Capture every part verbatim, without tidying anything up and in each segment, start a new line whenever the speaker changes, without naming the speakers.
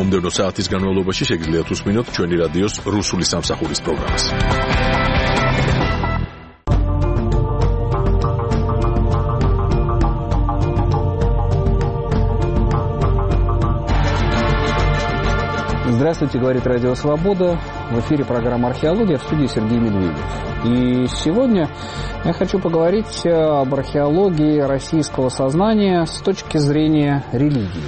მომდევნო საათის განმავლობაში შეგიძლიათ უსმინოთ ჩვენი რადიოს რუსული სამსახურის პროგრამას.
Здравствуйте, говорит Радио Свобода. В эфире программа «Археология», в студии Сергей Медведев. И сегодня я хочу поговорить об археологии российского сознания с точки зрения религии.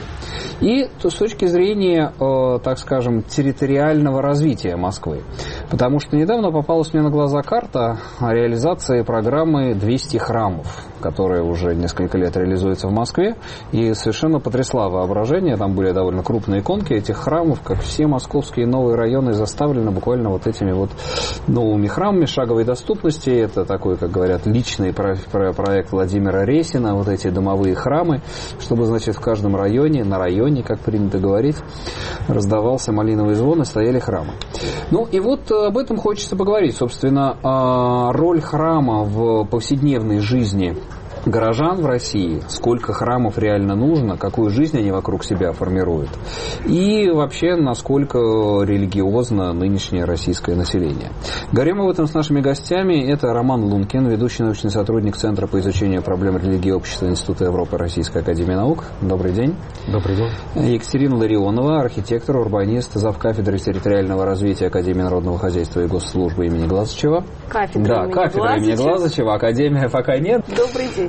И с точки зрения, так скажем, территориального развития Москвы. Потому что недавно попалась мне на глаза карта о реализации программы двести храмов, которая уже несколько лет реализуется в Москве, и совершенно потрясла воображение. Там были довольно крупные иконки этих храмов, как все московские новые районы заставлены буквально вот этими вот новыми храмами шаговой доступности. Это такой, как говорят, личный про- про- проект Владимира Ресина, вот эти домовые храмы, чтобы, значит, в каждом районе, на районе, как принято говорить, раздавался малиновый звон и стояли храмы. Ну и вот об этом хочется поговорить. Собственно, роль храма в повседневной жизни горожан в России, сколько храмов реально нужно, какую жизнь они вокруг себя формируют, и вообще, насколько религиозно нынешнее российское население. Говорим об этом с нашими гостями. Это Роман Лункин, ведущий научный сотрудник Центра по изучению проблем религии и общества Института Европы Российской академии наук. Добрый день.
Добрый день.
Екатерина Ларионова, архитектор, урбанист, завкафедры территориального развития Академии народного хозяйства и госслужбы имени Глазычева.
Кафедра
да,
имени
кафедра
Глазычева.
имени Глазычева, академия пока нет.
Добрый день.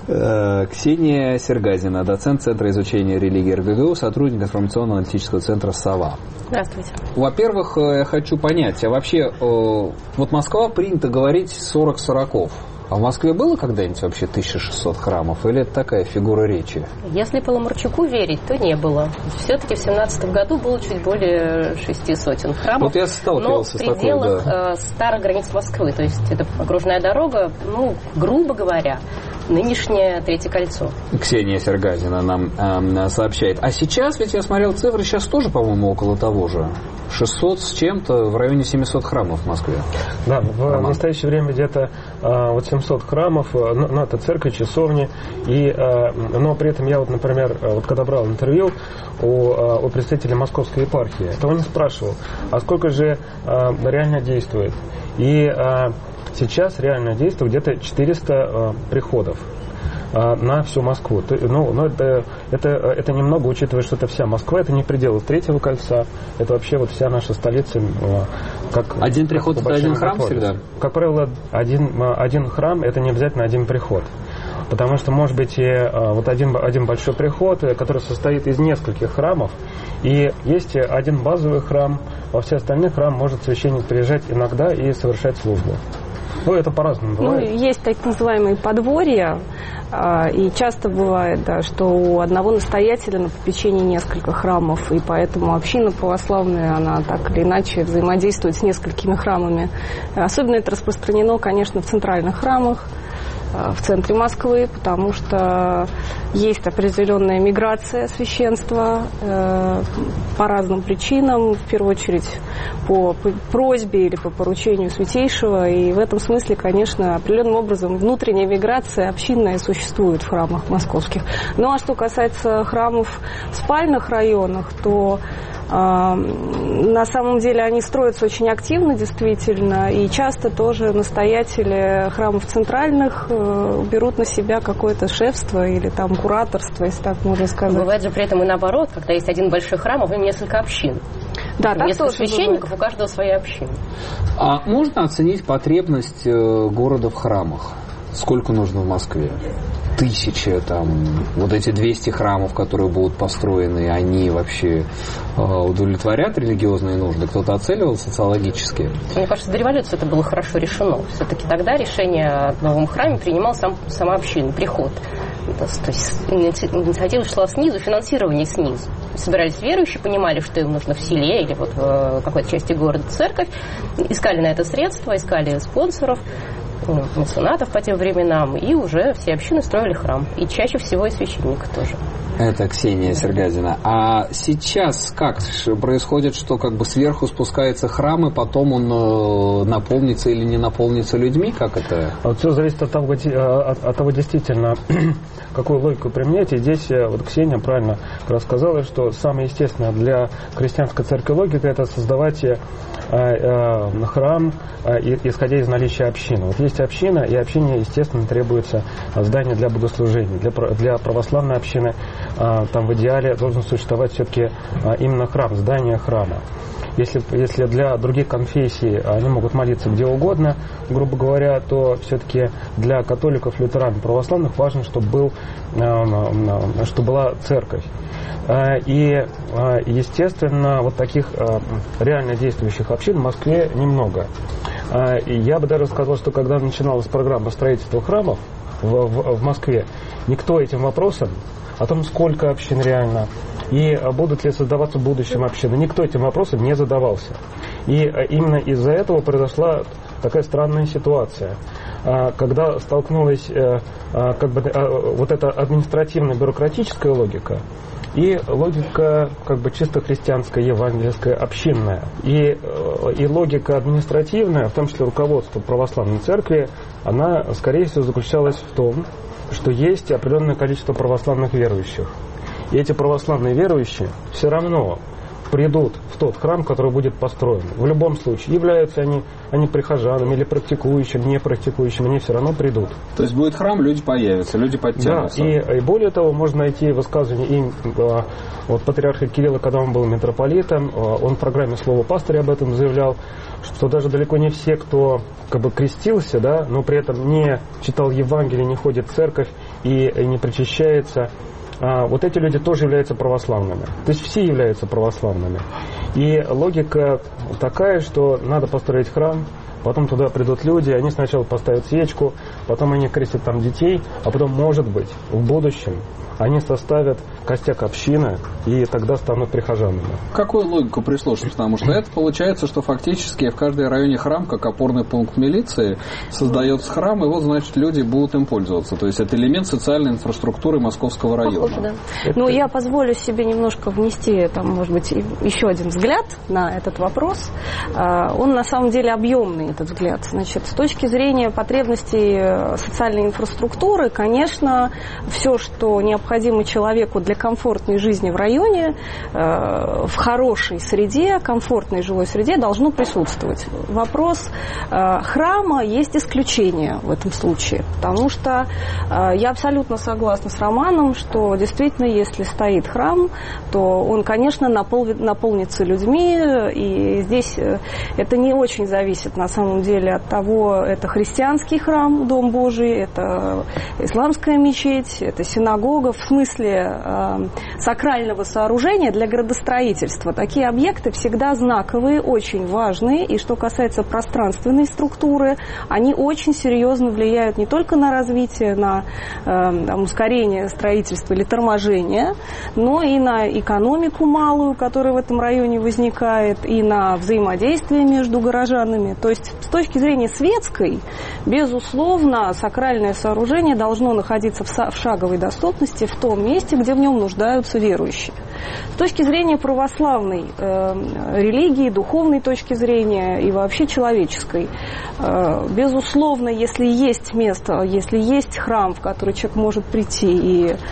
Ксения Сергазина, доцент Центра изучения религии РГГУ, сотрудник информационно-аналитического центра «Сова».
Здравствуйте.
Во-первых, я хочу понять, а вообще, вот Москва принято говорить сорок сороков. А в Москве было когда-нибудь вообще тысяча шестьсот храмов? Или это такая фигура речи?
Если Паламарчуку верить, то не было. Все-таки в семнадцатом году было чуть более шести сотен храмов.
Вот я сталкивался
но в пределах
с такой, да.
старых границ Москвы. То есть это окружная дорога, ну, грубо говоря, нынешнее Третье кольцо.
Ксения Сергазина нам э, сообщает. А сейчас, ведь я смотрел цифры, сейчас тоже, по-моему, около того же. шестьсот с чем-то, в районе семьсот храмов в Москве.
Да, в Роман. настоящее время где-то э, вот семьсот храмов, э, ну, это церковь, часовни. И, э, но при этом я, вот, например, вот когда брал интервью у, э, у представителей Московской епархии, то он спрашивал, а сколько же э, реально действует? И э, сейчас реально действует где-то четыреста э, приходов на всю Москву. Ну, ну это, это, это немного, учитывая, что это вся Москва, это не пределы Третьего кольца, это вообще вот вся наша столица. Как,
один приход это один храм
приходе.
Всегда?
Как правило, один, один храм это не обязательно один приход. Потому что может быть и вот один, один большой приход, который состоит из нескольких храмов, и есть один базовый храм, во все остальные храмы может священник приезжать иногда и совершать службу. Ну, это по-разному бывает.
Ну, есть так называемые подворья, и часто бывает, да, что у одного настоятеля на попечении несколько храмов, и поэтому община православная, она так или иначе взаимодействует с несколькими храмами. Особенно это распространено, конечно, в центральных храмах, в центре Москвы, потому что есть определенная миграция священства э, по разным причинам, в первую очередь по просьбе или по поручению Святейшего, и в этом смысле, конечно, определенным образом внутренняя миграция общинная существует в храмах московских. Ну а что касается храмов в спальных районах, то на самом деле они строятся очень активно, действительно, и часто тоже настоятели храмов центральных берут на себя какое-то шефство или там кураторство, если так можно сказать.
Бывает же при этом и наоборот, когда есть один большой храм, а в нем несколько общин.
Да, так
несколько
тоже
священников,
бывает.
У каждого своя община.
А можно оценить потребность города в храмах? Сколько нужно в Москве? Тысяча, там, вот эти двести храмов, которые будут построены, они вообще э, удовлетворят религиозные нужды? Кто-то оценивал социологически?
Мне кажется, до революции это было хорошо решено. Все-таки тогда решение о новом храме принимал сам, сама община, приход. То есть инициатива шла снизу, финансирование снизу. Собирались верующие, понимали, что им нужно в селе или вот в какой-то части города церковь, искали на это средства, искали спонсоров. меценатов по тем временам, и уже все общины строили храм. И чаще всего и священника тоже.
Это Ксения Сергазина. А сейчас как происходит, что как бы сверху спускается храм, и потом он наполнится или не наполнится людьми? Как это?
Вот все зависит от того, от, от того действительно, какую логику применять. И здесь вот Ксения правильно рассказала, что самое естественное для христианской церкви логика — это создавать э, э, храм, э, исходя из наличия общины. Вот есть община, и общине, естественно, требуется здание для богослужения. Для, для православной общины э, там в идеале должен существовать все-таки э, именно храм, здание храма. Если, если для других конфессий они могут молиться где угодно, грубо говоря, то все-таки для католиков, лютеран, православных важно, чтобы, был, чтобы была церковь. И, естественно, вот таких реально действующих общин в Москве немного. И я бы даже сказал, что когда начиналась программа строительства храмов в, в, в Москве, никто этим вопросом о том, сколько общин реально, и будут ли создаваться в будущем общины, никто этим вопросом не задавался. И именно из-за этого произошла такая странная ситуация, когда столкнулась как бы, вот эта административная бюрократическая логика и логика как бы чисто христианская, евангельская, общинная. И, и логика административная, в том числе руководство православной церкви, она, скорее всего, заключалась в том, что есть определенное количество православных верующих. И эти православные верующие все равно придут в тот храм, который будет построен. В любом случае, являются они, они прихожанами или практикующими, не практикующими, они все равно придут.
То есть будет храм, люди появятся, люди подтянутся.
Да, и, и более того, можно найти высказывание им, вот патриарха Кирилла, когда он был митрополитом, он в программе «Слово пастыря» об этом заявлял, что даже далеко не все, кто как бы крестился, да, но при этом не читал Евангелие, не ходит в церковь и, и не причащается, а, вот эти люди тоже являются православными. То есть все являются православными. И логика такая, что надо построить храм, потом туда придут люди, они сначала поставят свечку, потом они крестят там детей, а потом, может быть, в будущем они составят костяк общины и тогда станут прихожанами.
Какую логику прислушаться? Потому что это получается, что фактически в каждой районе храм, как опорный пункт милиции, создается храм, и вот, значит, люди будут им пользоваться. То есть это элемент социальной инфраструктуры Московского района.
Похоже, да. Это... Ну, я позволю себе немножко внести, там, может быть, еще один взгляд на этот вопрос. Он на самом деле объемный, этот взгляд. Значит, с точки зрения потребностей социальной инфраструктуры, конечно, все, что необходимо необходимо человеку для комфортной жизни в районе, э, в хорошей среде, комфортной жилой среде должно присутствовать. Вопрос э, храма есть исключение в этом случае, потому что э, я абсолютно согласна с Романом, что действительно, если стоит храм, то он, конечно, напол, наполнится людьми, и здесь э, это не очень зависит на самом деле от того, это христианский храм, Дом Божий, это исламская мечеть, это синагога, в смысле э, сакрального сооружения для градостроительства. Такие объекты всегда знаковые, очень важные, и что касается пространственной структуры, они очень серьезно влияют не только на развитие, на э, там, ускорение строительства или торможение, но и на экономику малую, которая в этом районе возникает, и на взаимодействие между горожанами. То есть с точки зрения светской, безусловно, сакральное сооружение должно находиться в шаговой доступности в том месте, где в нем нуждаются верующие. С точки зрения православной э, религии, духовной точки зрения и вообще человеческой, э, безусловно, если есть место, если есть храм, в который человек может прийти и э,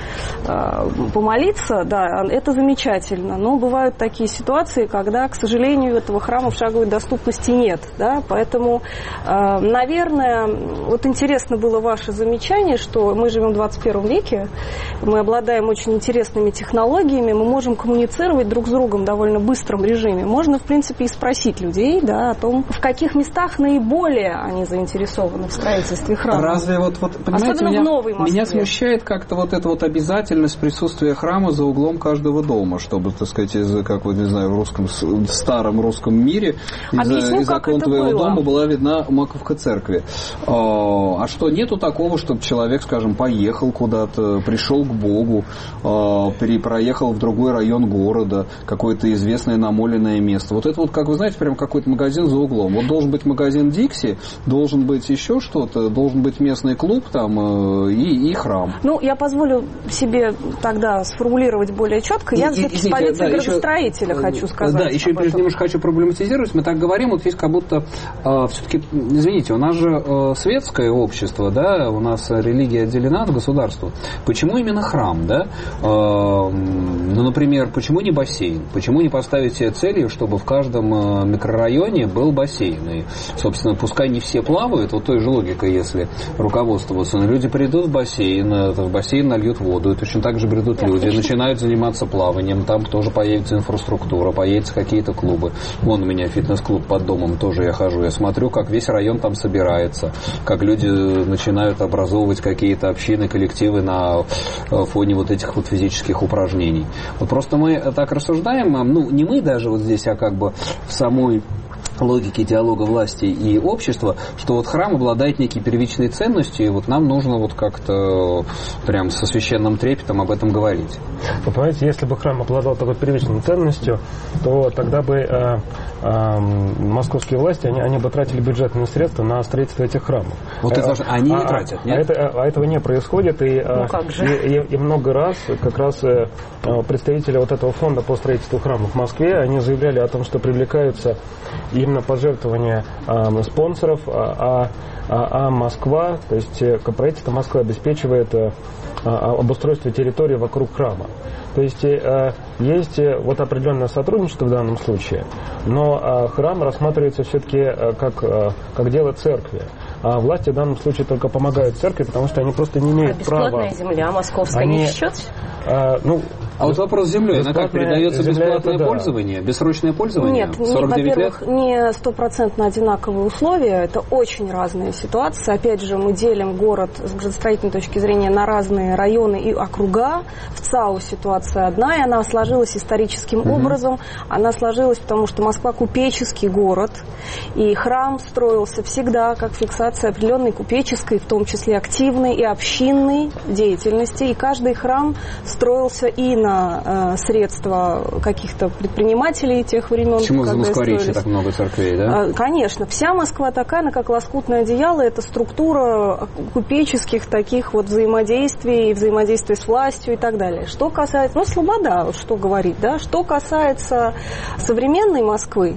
помолиться, да, это замечательно. Но бывают такие ситуации, когда, к сожалению, этого храма в шаговой доступности нет. Да? Поэтому, э, наверное, вот интересно было ваше замечание, что мы живем в двадцать первом веке, мы обладаем очень интересными технологиями, мы можем коммуницировать друг с другом в довольно быстром режиме. Можно, в принципе, и спросить людей, да, о том, в каких местах наиболее они заинтересованы в строительстве храма.
Разве вот, вот понимаете,
особенно
меня,
в Новой Москве.
Меня смущает как-то вот это вот обязательство обязательность присутствия храма за углом каждого дома, чтобы, так сказать, из, как вот, не знаю, в русском, в старом русском мире из, из окон твоего было. дома была видна маковка церкви. А что, нету такого, чтобы человек, скажем, поехал куда-то, пришел к Богу, проехал в другой район города, какое-то известное намоленное место. Вот это вот, как вы знаете, прям какой-то магазин за углом. Вот должен быть магазин Дикси, должен быть еще что-то, должен быть местный клуб там и, и храм.
Ну, я позволю себе тогда сформулировать более четко. Я все-таки с позиции да, градостроителя еще, хочу сказать.
Да, еще прежде немножко хочу проблематизировать. Мы так говорим, вот есть как будто э, все-таки, извините, у нас же э, светское общество, да, у нас религия отделена от государства. Почему именно храм, да? Э, ну, например, почему не бассейн? Почему не поставить себе целью, чтобы в каждом микрорайоне был бассейн? И, собственно, пускай не все плавают, вот той же логикой, если руководствоваться, но люди придут в бассейн, в бассейн нальют воду, и точно так же придут да, люди, конечно. начинают заниматься плаванием, там тоже появится инфраструктура, появятся какие-то клубы. Вон у меня фитнес-клуб под домом, тоже я хожу, я смотрю, как весь район там собирается, как люди начинают образовывать какие-то общины, коллективы на фоне вот этих вот физических упражнений. Вот просто мы так рассуждаем, ну, не мы даже вот здесь, а как бы в самой логики диалога власти и общества, что вот храм обладает некой первичной ценностью, и вот нам нужно вот как-то прям со священным трепетом об этом говорить.
Вы понимаете, если бы храм обладал такой первичной ценностью, то тогда бы э, э, московские власти, они, они бы тратили бюджетные средства на строительство этих храмов.
Вот это, а, они а, не тратят,
а,
нет?
А, это, а этого не происходит, и,
ну, как же?
и, и, и много раз как раз э, представители вот этого фонда по строительству храмов в Москве, они заявляли о том, что привлекаются именно пожертвования э, спонсоров, а, а, а Москва, то есть правительство Москвы обеспечивает э, обустройство территории вокруг храма. То есть э, есть вот определенное сотрудничество в данном случае, но э, храм рассматривается все-таки э, как, э, как дело церкви. А власти в данном случае только помогают церкви, потому что они просто не имеют
а
права.
Бесплатная земля московская
они,
не в счет?
Э, ну,
А вот вопрос с землей, она как, передается бесплатное это, пользование, да. бессрочное пользование?
Нет, не, во-первых, не стопроцентно одинаковые условия, это очень разные ситуации. Опять же, мы делим город с градостроительной точки зрения на разные районы и округа. В ЦАУ ситуация одна, и она сложилась историческим угу. образом. Она сложилась, потому что Москва купеческий город, и храм строился всегда как фиксация определенной купеческой, в том числе активной и общинной деятельности. И каждый храм строился и на э, средства каких-то предпринимателей тех времен.
Почему за Москворечье так много церквей, да?
Э, конечно. Вся Москва такая, она как лоскутное одеяло. Это структура купеческих таких вот взаимодействий, взаимодействия с властью и так далее. Что касается... Ну, слобода, что говорить, да? Что касается современной Москвы,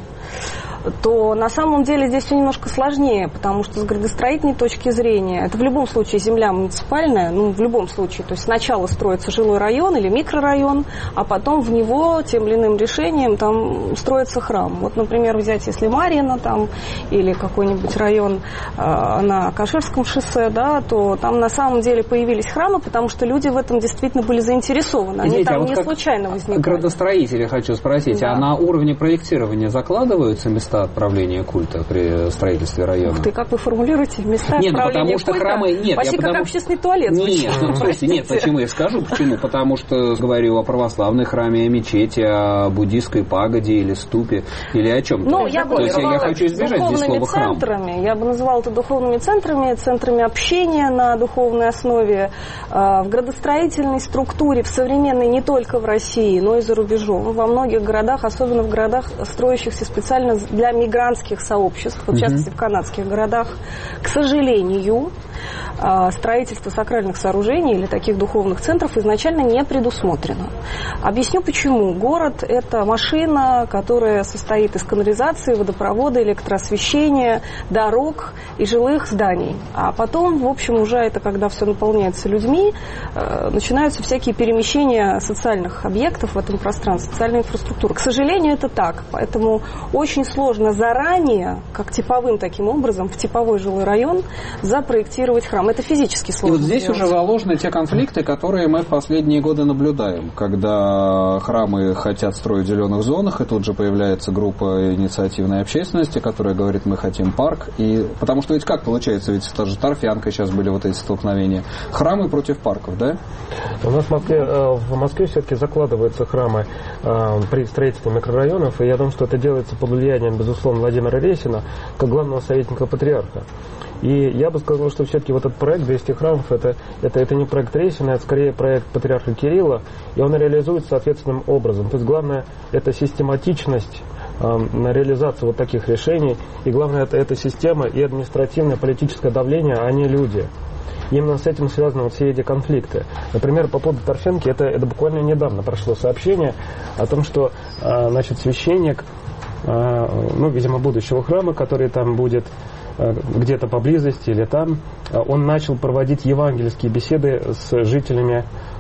то на самом деле здесь все немножко сложнее, потому что с градостроительной точки зрения, это в любом случае земля муниципальная, ну, в любом случае, то есть сначала строится жилой район или микрорайон, а потом в него тем или иным решением там строится храм. Вот, например, взять, если Марьино там, или какой-нибудь район э, на Каширском шоссе, да, то там на самом деле появились храмы, потому что люди в этом действительно были заинтересованы. Они Извините, там а вот не случайно возникали.
Градостроители, хочу спросить, да. а на уровне проектирования закладываются места отправления культа при строительстве района?
Ух ты, как вы формулируете места
нет,
отправления
потому что
культа?
храмы... Нет,
почти
я
как
потому...
общественный туалет.
Нет, ну, слушайте, нет, почему я скажу, почему? Потому что говорю о православной храме, о мечети, о буддийской пагоде или ступе, или о чем-то.
Ну, я бы
То есть я хочу избежать здесь слова храм.
Центрами, я бы называла это духовными центрами, центрами общения на духовной основе, в градостроительной структуре, в современной не только в России, но и за рубежом. Во многих городах, особенно в городах, строящихся специально для мигрантских сообществ, вот, в частности, в канадских городах, к сожалению, строительство сакральных сооружений или таких духовных центров изначально не предусмотрено. Объясню почему. Город – это машина, которая состоит из канализации, водопровода, электроосвещения, дорог и жилых зданий. А потом, в общем, уже это, когда все наполняется людьми, начинаются всякие перемещения социальных объектов в этом пространстве, социальной инфраструктуры. К сожалению, это так. Поэтому очень сложно заранее, как типовым таким образом, в типовой жилой район запроектировать трансформировать храм. Это физически сложно.
И вот здесь
сделать.
уже заложены те конфликты, которые мы в последние годы наблюдаем, когда храмы хотят строить в зеленых зонах, и тут же появляется группа инициативной общественности, которая говорит, мы хотим парк. И... Потому что ведь как получается, ведь та же торфянка сейчас были вот эти столкновения. Храмы против парков, да?
У нас в Москве, в Москве все-таки закладываются храмы при строительстве микрорайонов, и я думаю, что это делается под влиянием, безусловно, Владимира Ресина, как главного советника патриарха. И я бы сказал, что все-таки вот этот проект двести храмов, это, это, это не проект Ресина, это скорее проект патриарха Кирилла, и он реализуется соответственным образом. То есть главное – это систематичность на реализацию вот таких решений, и главное это, это система и административное политическое давление, а не люди. И именно с этим связаны вот все эти конфликты. Например, по поводу торфянки, это, это буквально недавно прошло сообщение о том, что значит, священник, ну, видимо, будущего храма, который там будет где-то поблизости или там, он начал проводить евангельские беседы с жителями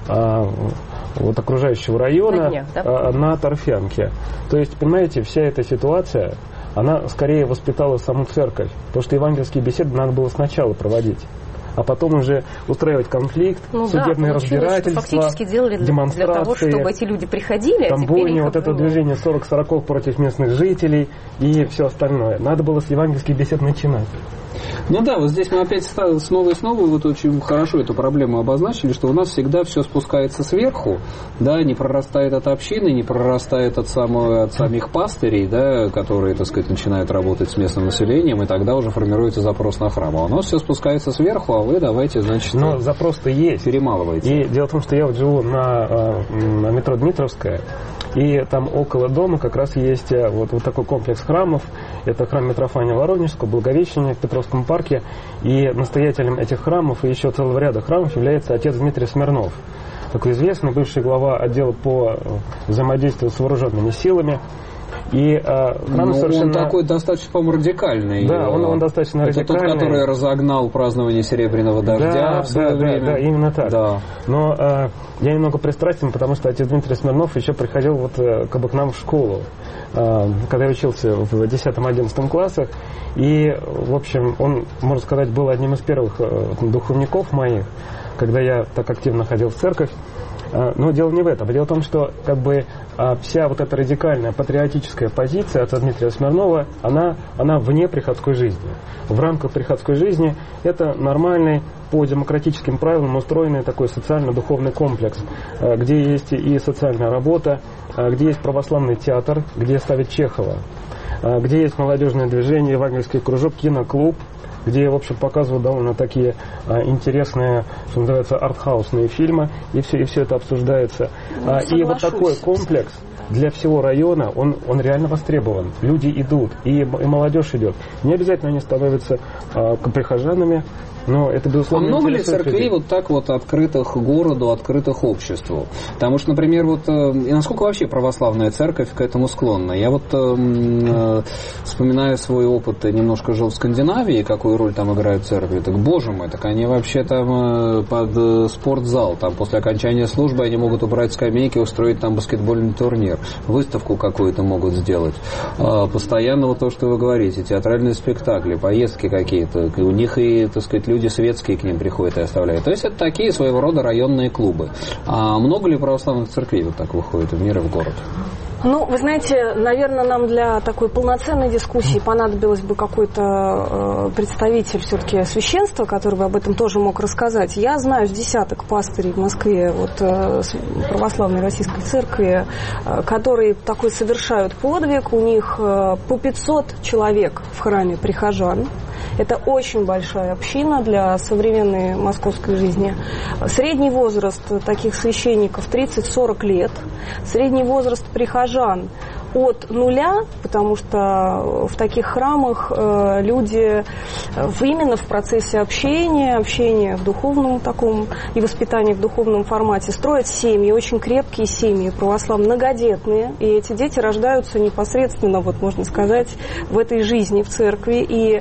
вот, окружающего района на, днях, да? на торфянке. То есть, понимаете, вся эта ситуация, она скорее воспитала саму церковь, потому что евангельские беседы надо было сначала проводить, а потом уже устраивать конфликт, ну, судебные да, разбирательства,
фактически делали для,
демонстрации.
Для того, чтобы эти люди приходили,
там
а теперь
бойня, вот это движение сорок сороков против местных жителей и все остальное. Надо было с евангельских бесед начинать.
Ну да, вот здесь мы опять снова и снова вот очень хорошо эту проблему обозначили, что у нас всегда все спускается сверху, да, не прорастает от общины, не прорастает от, самого, от самих пастырей, да, которые, так сказать, начинают работать с местным населением, и тогда уже формируется запрос на храм. А у нас все спускается сверху, а вы давайте, значит,
но запрос-то есть.
Перемалываете.
И дело в том, что я вот живу на, на метро Дмитровская, и там около дома как раз есть вот, вот такой комплекс храмов. Это храм Митрофания Воронежского, Благовещения в Петровском парке. И настоятелем этих храмов и еще целого ряда храмов является отец Дмитрий Смирнов. Такой известный бывший глава отдела по взаимодействию с вооруженными силами. И а, храм совершенно...
Он такой достаточно, по-моему, радикальный.
Да, он, он достаточно
это
радикальный.
Это тот, который разогнал празднование Серебряного дождя
да,
в свое
да,
время.
Да, да, именно так.
Да.
Но а, я немного пристрастен, потому что отец Дмитрий Смирнов еще приходил вот как бы к нам в школу, а, когда я учился в десятом-одиннадцатом классах. И, в общем, он, можно сказать, был одним из первых духовников моих, когда я так активно ходил в церковь. Но дело не в этом. Дело в том, что как бы вся вот эта радикальная патриотическая позиция отца Дмитрия Смирнова, она, она вне приходской жизни. В рамках приходской жизни это нормальный, по демократическим правилам устроенный такой социально-духовный комплекс, где есть и социальная работа, где есть православный театр, где ставят Чехова, где есть молодежное движение, евангельский кружок, киноклуб, где я, в общем, показывал довольно такие а, интересные, что называется, артхаусные фильмы, и все, и все это обсуждается. Ну, а, и вот такой комплекс для всего района, он, он реально востребован. Люди идут, и, и молодежь идет. Не обязательно они становятся а, прихожанами, но это, безусловно,
а много ли
церквей
людей вот так вот открытых городу, открытых обществу? Потому что, например, вот и насколько вообще православная церковь к этому склонна? Я вот э, вспоминаю свой опыт, немножко жил в Скандинавии, какую роль там играют церкви. Так, боже мой, так они вообще там под спортзал, там после окончания службы они могут убрать скамейки, устроить там баскетбольный турнир, выставку какую-то могут сделать. Э, постоянно вот то, что вы говорите, театральные спектакли, поездки какие-то, у них и, так сказать, люди светские к ним приходят и оставляют. То есть это такие своего рода районные клубы. А много ли православных церквей вот так выходит в мир и в город?
Ну, вы знаете, наверное, нам для такой полноценной дискуссии понадобилось бы какой-то э, представитель все-таки священства, который бы об этом тоже мог рассказать. Я знаю с десяток пастырей в Москве, вот, э, православной российской церкви, э, которые такой совершают подвиг. У них э, по пятьсот человек в храме прихожан. Это очень большая община для современной московской жизни. Средний возраст таких священников тридцать-сорок лет. Средний возраст прихожан от нуля, потому что в таких храмах э, люди именно в процессе общения, общения в духовном таком и воспитания в духовном формате строят семьи, очень крепкие семьи, православные, многодетные. И эти дети рождаются непосредственно, вот можно сказать, в этой жизни, в церкви. И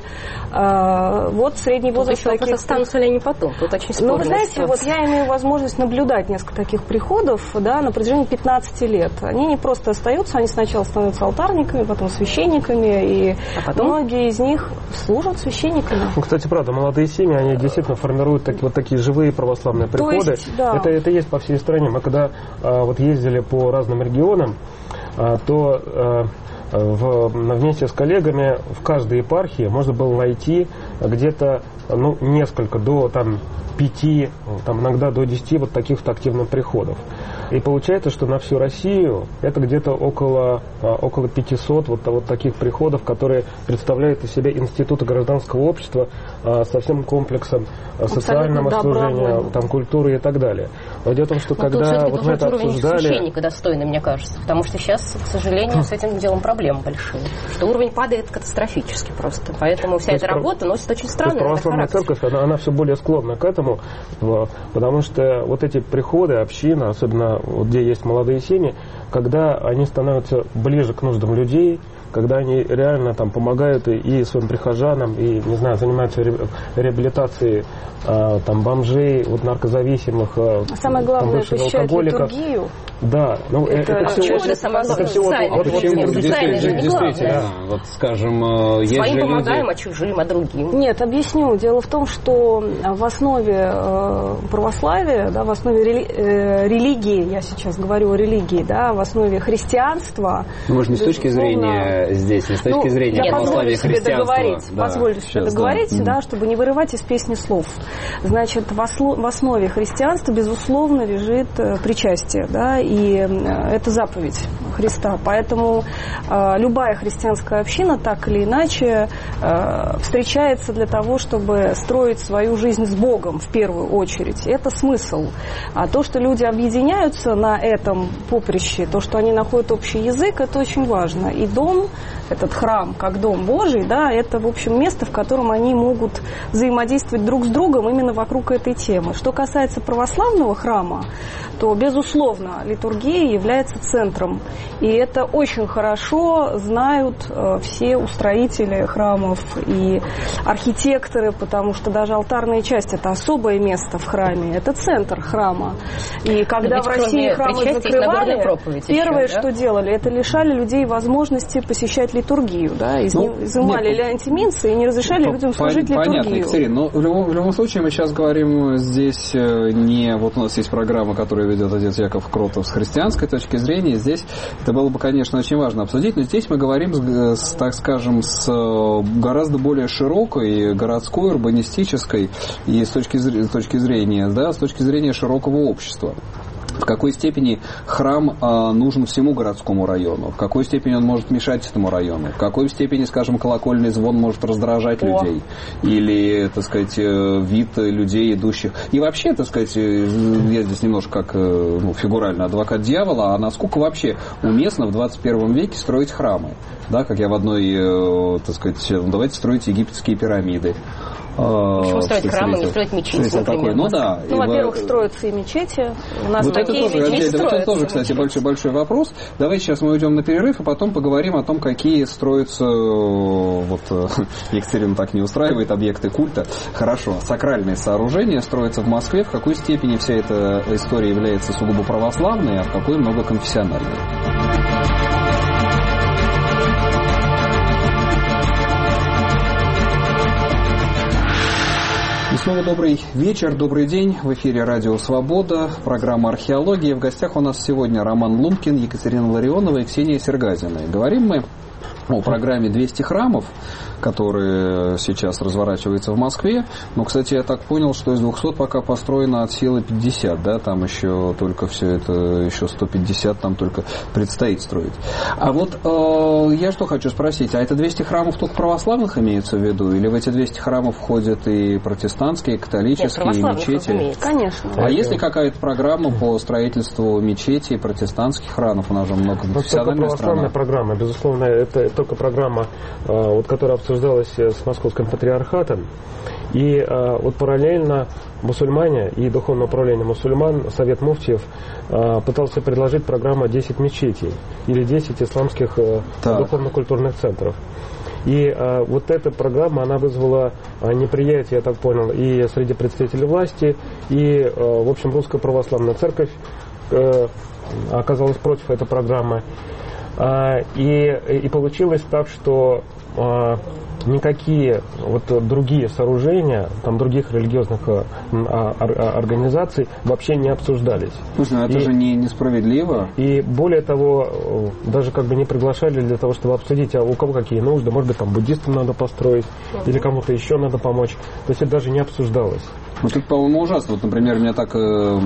э, вот средний возраст
таких...
таких...
Останутся ли они потом? Тут очень спорная
Ну, вы знаете,
ситуация.
вот я имею возможность наблюдать несколько таких приходов, да, на протяжении пятнадцати лет. Они не просто остаются, они сначала становятся алтарниками, потом священниками, и а потом? многие из них служат священниками.
Ну, кстати, правда, молодые семьи, они действительно формируют так, вот такие живые православные приходы.
Есть, да.
это, это есть по всей стране. Мы когда а, вот ездили по разным регионам, а, то а, в, вместе с коллегами в каждой епархии можно было найти где-то ну, несколько, до там, пяти, там, иногда до десяти вот таких вот активных приходов. И получается, что на всю Россию это где-то около, около пятисот вот, вот таких приходов, которые представляют из себя институты гражданского общества со всем комплексом социального служения, там, культуры и так далее. Но дело в том, что
Но
когда вот мы это обсуждали...
священника достойный, мне кажется, потому что сейчас, к сожалению, с этим делом проблемы большие. Что уровень падает катастрофически просто. Поэтому вся эта работа носит очень странный характер.
Православная церковь, она, она все более склонна к этому, потому что вот эти приходы, общины, особенно вот где есть молодые семьи, когда они становятся ближе к нуждам людей, когда они реально там помогают и, и своим прихожанам, и, не знаю, занимаются ре, реабилитацией а, там, бомжей, вот, наркозависимых, а
самое главное, посещать литургию.
Да, ну это, это всего...
Это самое главное,
действительно, вот, скажем, есть
своим
же
помогаем,
люди...
а чужим, а другим.
Нет, объясню. Дело в том, что в основе э, православия, да, в основе рели... э, религии, я сейчас говорю о религии, да, в основе христианства...
Ну, может, не с точки зрения здесь, не с точки
ну,
зрения православия
христианства. Договорить,
да,
позволю себе договорить, да, да, чтобы не вырывать из песни слов. Значит, в, осло... в основе христианства, безусловно, лежит причастие, да, и это заповедь Христа. Поэтому э, любая христианская община так или иначе э, встречается для того, чтобы строить свою жизнь с Богом в первую очередь. Это смысл. А то, что люди объединяются на этом поприще, то, что они находят общий язык, это очень важно. И дом, этот храм, как дом Божий, да, это, в общем, место, в котором они могут взаимодействовать друг с другом именно вокруг этой темы. Что касается православного храма, то, безусловно, литургия является центром. И это очень хорошо знают э, все устроители храмов и архитекторы, потому что даже алтарная часть – это особое место в храме, это центр храма. И когда в России храмы закрывали, первое, еще, да? что делали, это лишали людей возможности посещать литургию. Да? Из, ну, изымали леонтиминцы и не разрешали людям служить литургию.
Понятно, Екатерина, но в любом, в любом случае мы сейчас говорим здесь не... Вот у нас есть программа, которую ведет отец Яков Кротов с христианской точки зрения. Здесь это было бы, конечно, очень важно обсудить, но здесь мы говорим, с, с, так скажем, с гораздо более широкой городской, урбанистической и с точки, с точки зрения, да, с точки зрения широкого общества. В какой степени храм а, нужен всему городскому району, в какой степени он может мешать этому району, в какой степени, скажем, колокольный звон может раздражать О. людей, или, так сказать, вид людей, идущих. И вообще, так сказать, я здесь немножко как ну, фигурально адвокат дьявола, а насколько вообще уместно в двадцать первом веке строить храмы? Да, как я в одной, так сказать, давайте строить египетские пирамиды.
Почему строить храмы, не строить мечети, например?
Ну, да.
Ну, во-первых, строятся и мечети. У нас
вот
такие
это тоже,
мечети
это,
строятся.
Это тоже, кстати, большой-большой вопрос. Давайте сейчас мы уйдем на перерыв, и потом поговорим о том, какие строятся, вот Екатерина так не устраивает, объекты культа. Хорошо, сакральные сооружения строятся в Москве. В какой степени вся эта история является сугубо православной, а в какой многоконфессиональной? И снова добрый вечер, добрый день. В эфире Радио Свобода, программа «Археология». В гостях у нас сегодня Роман Лункин, Екатерина Ларионова и Ксения Сергазина. И говорим мы о программе двести храмов, которая сейчас разворачивается в Москве. Но, кстати, я так понял, что из двухсот пока построено от силы пятьдесят, да, там еще только все это, еще сто пятьдесят там только предстоит строить. А вот э, я что хочу спросить, а это двести храмов только православных имеется в виду? Или в эти двести храмов входят и протестантские, и католические, Нет, и мечети?
Разумеется. Конечно.
А есть ли какая-то программа по строительству мечетей и протестантских храмов? У нас же многоконфессиональная страна.
Программа, безусловно, это только программа, вот, которая обсуждалась с Московским патриархатом. И а, вот параллельно мусульмане и Духовное управление мусульман, Совет муфтиев, а, пытался предложить программу десять мечетей или десять исламских а, духовно-культурных центров. И а, вот эта программа, она вызвала а, неприятие, я так понял, и среди представителей власти, и, а, в общем, Русская Православная Церковь а, оказалась против этой программы. И, и получилось так, что никакие вот другие сооружения, там других религиозных организаций вообще не обсуждались.
Слушай, ну это и, же не, несправедливо.
И более того, даже как бы не приглашали для того, чтобы обсудить, а у кого какие нужды, может быть, там буддистам надо построить, или кому-то еще надо помочь. То есть это даже не обсуждалось.
Ну, тут, по-моему, ужасно. Вот, например, мне так э,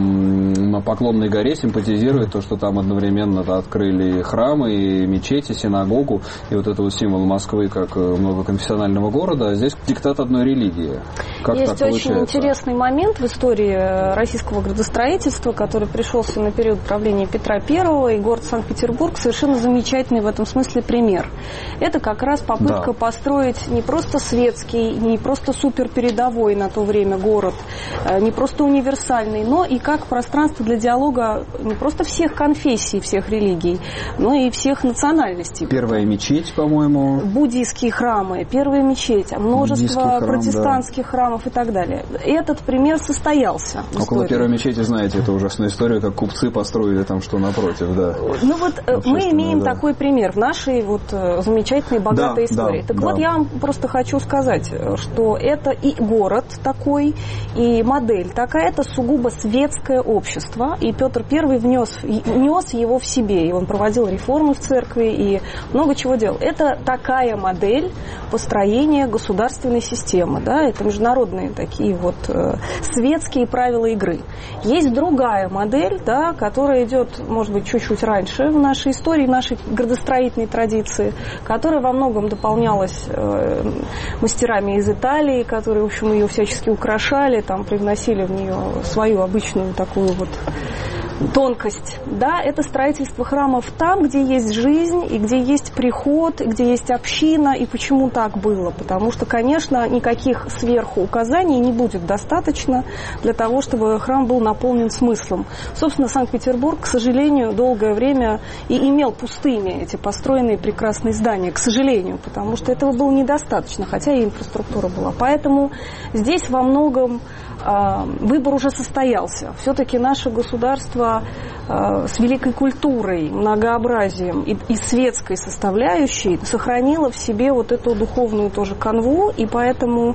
на Поклонной горе симпатизирует то, что там одновременно открыли храмы, и мечети, синагогу, и вот это вот символ Москвы как многоконфессионального города, а здесь диктат одной религии. Как
Есть
так
очень
получается?
Интересный момент в истории российского градостроительства, который пришелся на период правления Петра Первого, и город Санкт-Петербург совершенно замечательный в этом смысле пример. Это как раз попытка да. построить не просто светский, не просто суперпередовой на то время город, не просто универсальный, но и как пространство для диалога не просто всех конфессий, всех религий, но и всех национальностей.
Первая мечеть, по-моему.
Буддийские храмы, первая мечеть, множество храм, протестантских да. храмов и так далее. Этот пример состоялся.
Около первой мечети, знаете, это ужасная история, как купцы построили там что напротив, да.
Ну вот мы имеем да. такой пример в нашей вот замечательной, богатой да, истории.
Да,
так
да.
вот я вам просто хочу сказать, что это и город такой, и модель такая, это сугубо светское общество, и Петр Первый внес, внес его в себе, и он проводил реформы в церкви, и много чего делал. Это такая модель построения государственной системы, да, это международные такие вот э, светские правила игры. Есть другая модель, да, которая идет, может быть, чуть-чуть раньше в нашей истории, в нашей градостроительной традиции, которая во многом дополнялась э, мастерами из Италии, которые, в общем, ее всячески украшали, там, привносили в нее свою обычную такую вот тонкость. Да, это строительство храмов там, где есть жизнь, и где есть приход, и где есть община. И почему так было? Потому что, конечно, никаких сверху указаний не будет достаточно для того, чтобы храм был наполнен смыслом. Собственно, Санкт-Петербург, к сожалению, долгое время и имел пустыми эти построенные прекрасные здания, к сожалению, потому что этого было недостаточно, хотя и инфраструктура была. Поэтому здесь во многом выбор уже состоялся. Все-таки наше государство с великой культурой, многообразием и, и светской составляющей сохранило в себе вот эту духовную тоже канву, и поэтому,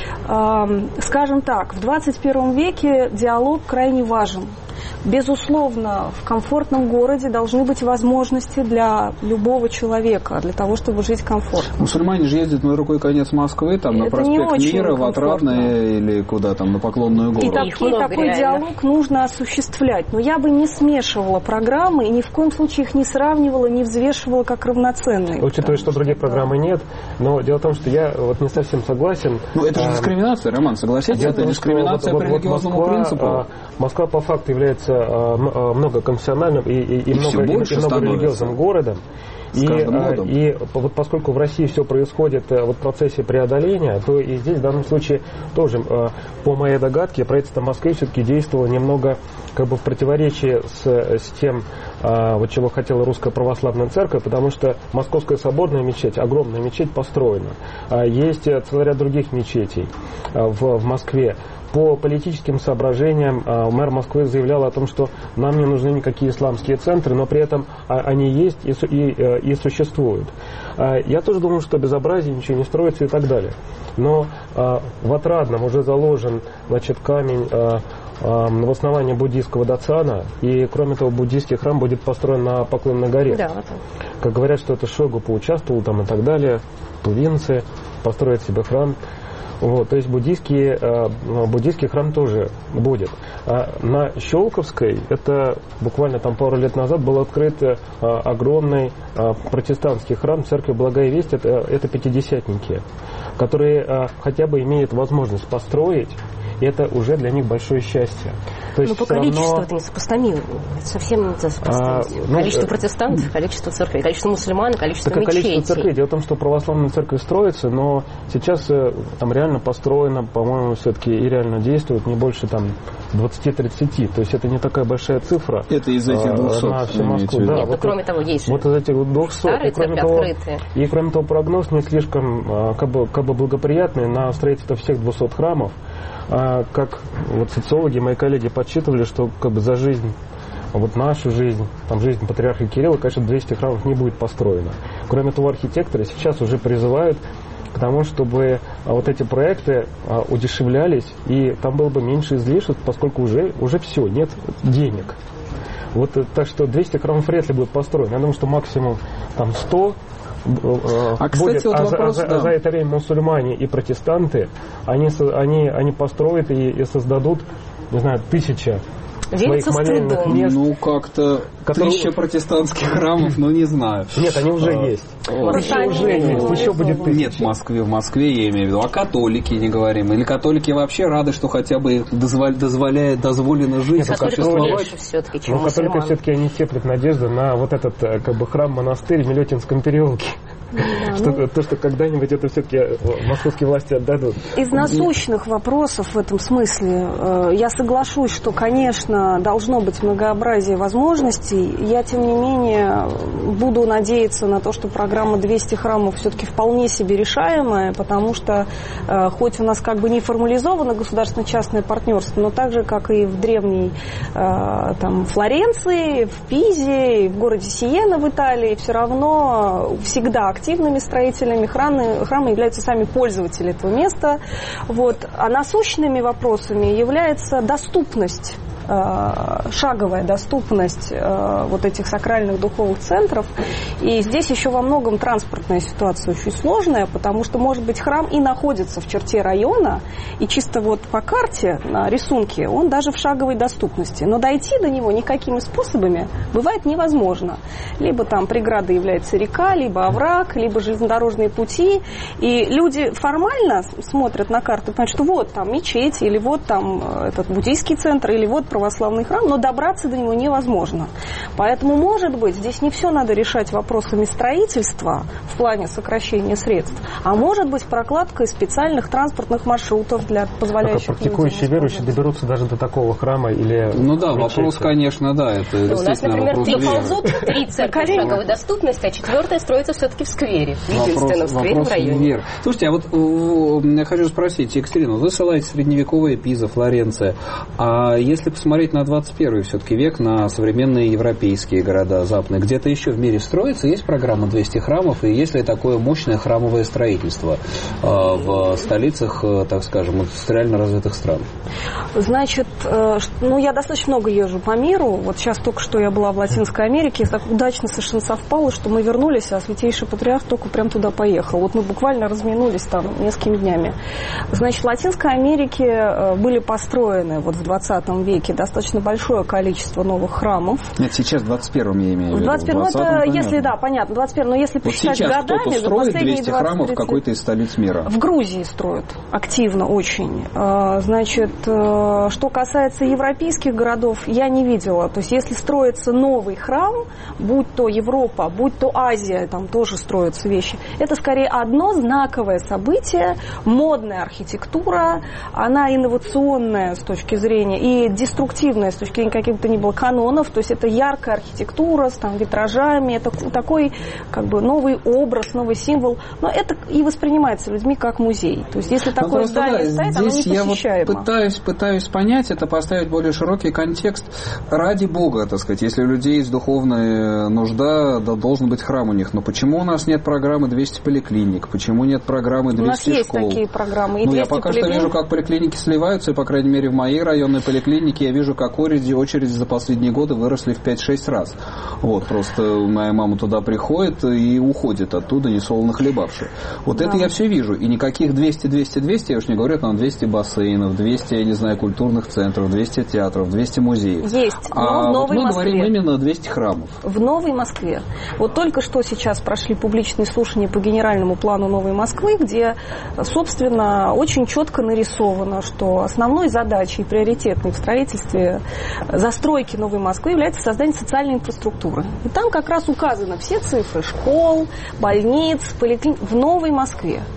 скажем так, в двадцать первом веке диалог крайне важен. Безусловно, в комфортном городе должны быть возможности для любого человека, для того, чтобы жить комфортно.
Мусульмане же ездят на другой конец Москвы, там, на проспект Мира, в Отрадное или куда там, на Поклонную гору.
И, так, и такой реально. диалог нужно осуществлять. Но я бы не смешивала программы и ни в коем случае их не сравнивала, не взвешивала как равноценные.
Учитывая, что других программ нет, но дело в том, что я вот не совсем согласен.
Ну, это же дискриминация, Роман, согласитесь? Это том, дискриминация вот, по вот религиозному Москва, принципу.
Москва по факту является многоконфессиональным и, и, и, и много, и, и много религиозным городом. И, и вот поскольку в России все происходит вот в процессе преодоления, то и здесь в данном случае тоже, по моей догадке, правительство Москвы все-таки действовало немного как бы в противоречии с, с тем, вот чего хотела Русская Православная Церковь, потому что Московская Соборная мечеть, огромная мечеть построена. Есть целый ряд других мечетей в, в Москве. По политическим соображениям мэр Москвы заявлял о том, что нам не нужны никакие исламские центры, но при этом они есть и, и, и существуют. Я тоже думаю, что безобразие ничего не строится и так далее. Но в Отрадном уже заложен, значит, камень в основании буддийского дацана, и кроме того буддийский храм будет построен на Поклонной горе. Да, вот. Как говорят, что это Шойгу поучаствовал там и так далее, тувинцы построят себе храм. Вот, то есть буддийский, э, буддийский храм тоже будет. А на Щелковской, это буквально там пару лет назад, был открыт э, огромный э, протестантский храм церкви Благая Весть, это, это пятидесятники, которые э, хотя бы имеют возможность построить, и это уже для них большое счастье. То есть
но по количеству
равно...
это несопоставимо. Это совсем несопоставимо. А, ну, количество протестантов, количество церквей, количество мусульман, количество
так,
мечетей.
Количество церквей. Дело в том, что православная церковь строится, но сейчас там реально построено, по-моему, все-таки и реально действует не больше там двадцать-тридцать. То есть это не такая большая цифра.
Это из этих двухсот.
На всю Москву. Да,
Нет,
вот
кроме того, есть
вот из этих двухсот.
Старые
и кроме
церкви
того,
открытые.
И кроме того, прогноз не слишком как бы, как бы благоприятный на строительство всех двухсот храмов. А, как вот социологи, мои коллеги подсчитывали, что как бы за жизнь вот нашу жизнь, там жизнь патриарха Кирилла, конечно, двести храмов не будет построено. Кроме того, архитекторы сейчас уже призывают к тому, чтобы вот эти проекты удешевлялись, и там было бы меньше излишеств, поскольку уже, уже все, нет денег. Вот, так что двести храмов вряд ли будет построено. Я думаю, что максимум там сто
а, кстати,
будет,
вот
а,
вопрос,
за,
да.
а за это время мусульмане и протестанты, они, они, они построят и, и создадут, не знаю, тысячи своих молельных мест.
Ну, как-то которые... тысяча протестантских храмов, ну, не знаю.
Нет, они уже а, есть. Еще уже есть, еще будет тысяча.
Нет, в Москве, в Москве я имею в виду. А католики не говорим. Или католики вообще рады, что хотя бы дозволя... дозволяет, дозволено жить,
Нет,
существовать. Все-таки, чем
ну, католики все-таки они теплят надежду на вот этот как бы храм-монастырь в Милютинском переулке. Да, что, ну, то, что когда-нибудь это все-таки московские власти отдадут.
Из насущных вопросов в этом смысле я соглашусь, что, конечно, должно быть многообразие возможностей. Я, тем не менее, буду надеяться на то, что программа двести храмов все-таки вполне себе решаемая, потому что хоть у нас как бы не формализовано государственно-частное партнерство, но так же, как и в древней там, Флоренции, в Пизе, в городе Сиена в Италии, все равно всегда активными строителями храмы, храмы являются сами пользователи этого места. Вот. А насущными вопросами является доступность, шаговая доступность вот этих сакральных духовных центров. И здесь еще во многом транспортная ситуация очень сложная, потому что, может быть, храм и находится в черте района, и чисто вот по карте, на рисунке, он даже в шаговой доступности. Но дойти до него никакими способами бывает невозможно. Либо там преградой является река, либо овраг, либо железнодорожные пути. И люди формально смотрят на карту и понимают, что вот там мечеть, или вот там этот буддийский центр, или вот православный храм, но добраться до него невозможно. Поэтому, может быть, здесь не все надо решать вопросами строительства в плане сокращения средств, а может быть прокладкой специальных транспортных маршрутов для позволяющих...
А практикующие верующие доберутся даже до такого храма или...
Ну да, мечети. Вопрос, конечно, да. Это
у нас, например, три ползут, три церкви шаговой доступности, а четвертая строится все-таки в сквере. Единственном сквере в районе.
Вер. Слушайте, а вот я хочу спросить, Екатерина, вы ссылаетесь средневековая Пиза, Флоренция, а если посмотреть на двадцать первый все-таки век, на современные европейские города западные, где-то еще в мире строится, есть программа двести храмов, и есть ли такое мощное храмовое строительство э, в столицах, э, так скажем, индустриально развитых стран?
Значит, э, ну я достаточно много езжу по миру, вот сейчас только что я была в Латинской Америке, и так удачно совершенно совпало, что мы вернулись, а Святейший Патриарх только прям туда поехал. Вот мы буквально разминулись там несколькими днями. Значит, в Латинской Америке были построены вот в двадцатом веке достаточно большое количество новых храмов.
Нет, сейчас в двадцать первом я имею в виду.
В двадцать первом, ну это, если, да, понятно, двадцать первом, но если
вот
посчитать годами...
Вот сейчас кто-то строит двести храмов в какой-то из столиц мира.
В Грузии строят активно очень. Значит, что касается европейских городов, я не видела. То есть, если строится новый храм, будь то Европа, будь то Азия, там тоже строятся вещи, это скорее одно знаковое событие, модная архитектура, она инновационная с точки зрения и деструктивная с точки зрения каких-то ни было канонов, то есть это яркая архитектура с там, витражами, это такой как бы новый образ, новый символ, но это и воспринимается людьми как музей. То есть если такое ну, здание да, стоит, оно не посещаемо.
Я вот пытаюсь, пытаюсь понять это, поставить более широкий контекст. Ради Бога, так сказать, если у людей есть духовная нужда, да, должен быть храм у них. Но почему у нас нет программы двести поликлиник? Почему нет программы двести школ? У нас
школ? Есть такие программы. И
ну, я пока поликлиник... что вижу, как поликлиники сливаются, и, по крайней мере, в моей районной поликлинике я вижу, как очереди, очереди за последние годы выросли в пять-шесть раз. Вот, просто моя мама туда приходит и уходит оттуда, несолоно хлебавши. Вот да. Это я все вижу. И никаких двести-двести-двести, я уж не говорю, там двести бассейнов, двести, я не знаю, культурных центров, двести театров, двести музеев.
Есть, но
а
в Новой
вот мы
Москве.
говорим именно двести храмов.
В Новой Москве. Вот только что сейчас прошли публичные слушания по генеральному плану Новой Москвы, где, собственно, очень четко нарисовано, что основной задачей, приоритетной в строительстве застройки Новой Москвы является создание социальной инфраструктуры. И там как раз указаны все цифры школ, больниц, поликлиник в Новой Москве.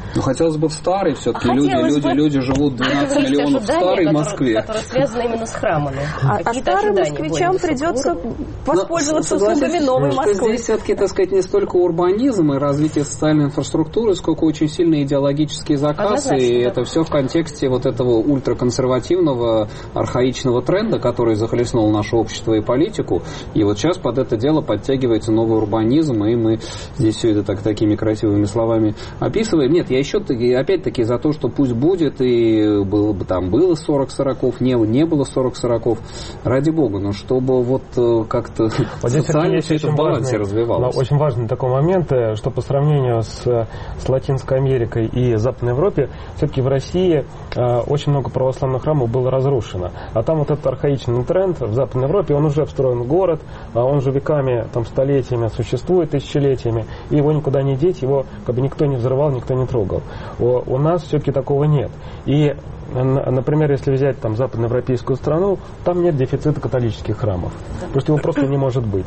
Ну, хотелось бы в старой все-таки.
А
люди, люди,
бы...
люди живут двенадцать миллионов в старой
которые,
Москве.
Которые связаны именно с храмами.
А, а старым москвичам придется воспользоваться
Но,
услугами новой Москвы.
Здесь все-таки, так сказать, не столько урбанизм и развитие социальной инфраструктуры, сколько очень сильные идеологические заказы. И да. это все в контексте вот этого ультраконсервативного, архаичного тренда, который захлестнул наше общество и политику. И вот сейчас под это дело подтягивается новый урбанизм, и мы здесь все это так, такими красивыми словами описываем. Нет, я еще опять-таки за то, что пусть будет, и было бы там было сорок сороков, не, не было сорок сороков, ради бога, но чтобы вот как-то
вот
социально все это в балансе развивалось.
Очень важный такой момент, что по сравнению с, с Латинской Америкой и Западной Европе, все-таки в России э, очень много православных храмов было разрушено. А там вот этот архаичный тренд в Западной Европе, он уже встроен в город, он же веками, там, столетиями существует, тысячелетиями, и его никуда не деть, его как бы никто не взрывал, никто не трогал. У, у нас все-таки такого нет. И, например, если взять там западноевропейскую страну, там нет дефицита католических храмов. Потому что его просто не может быть.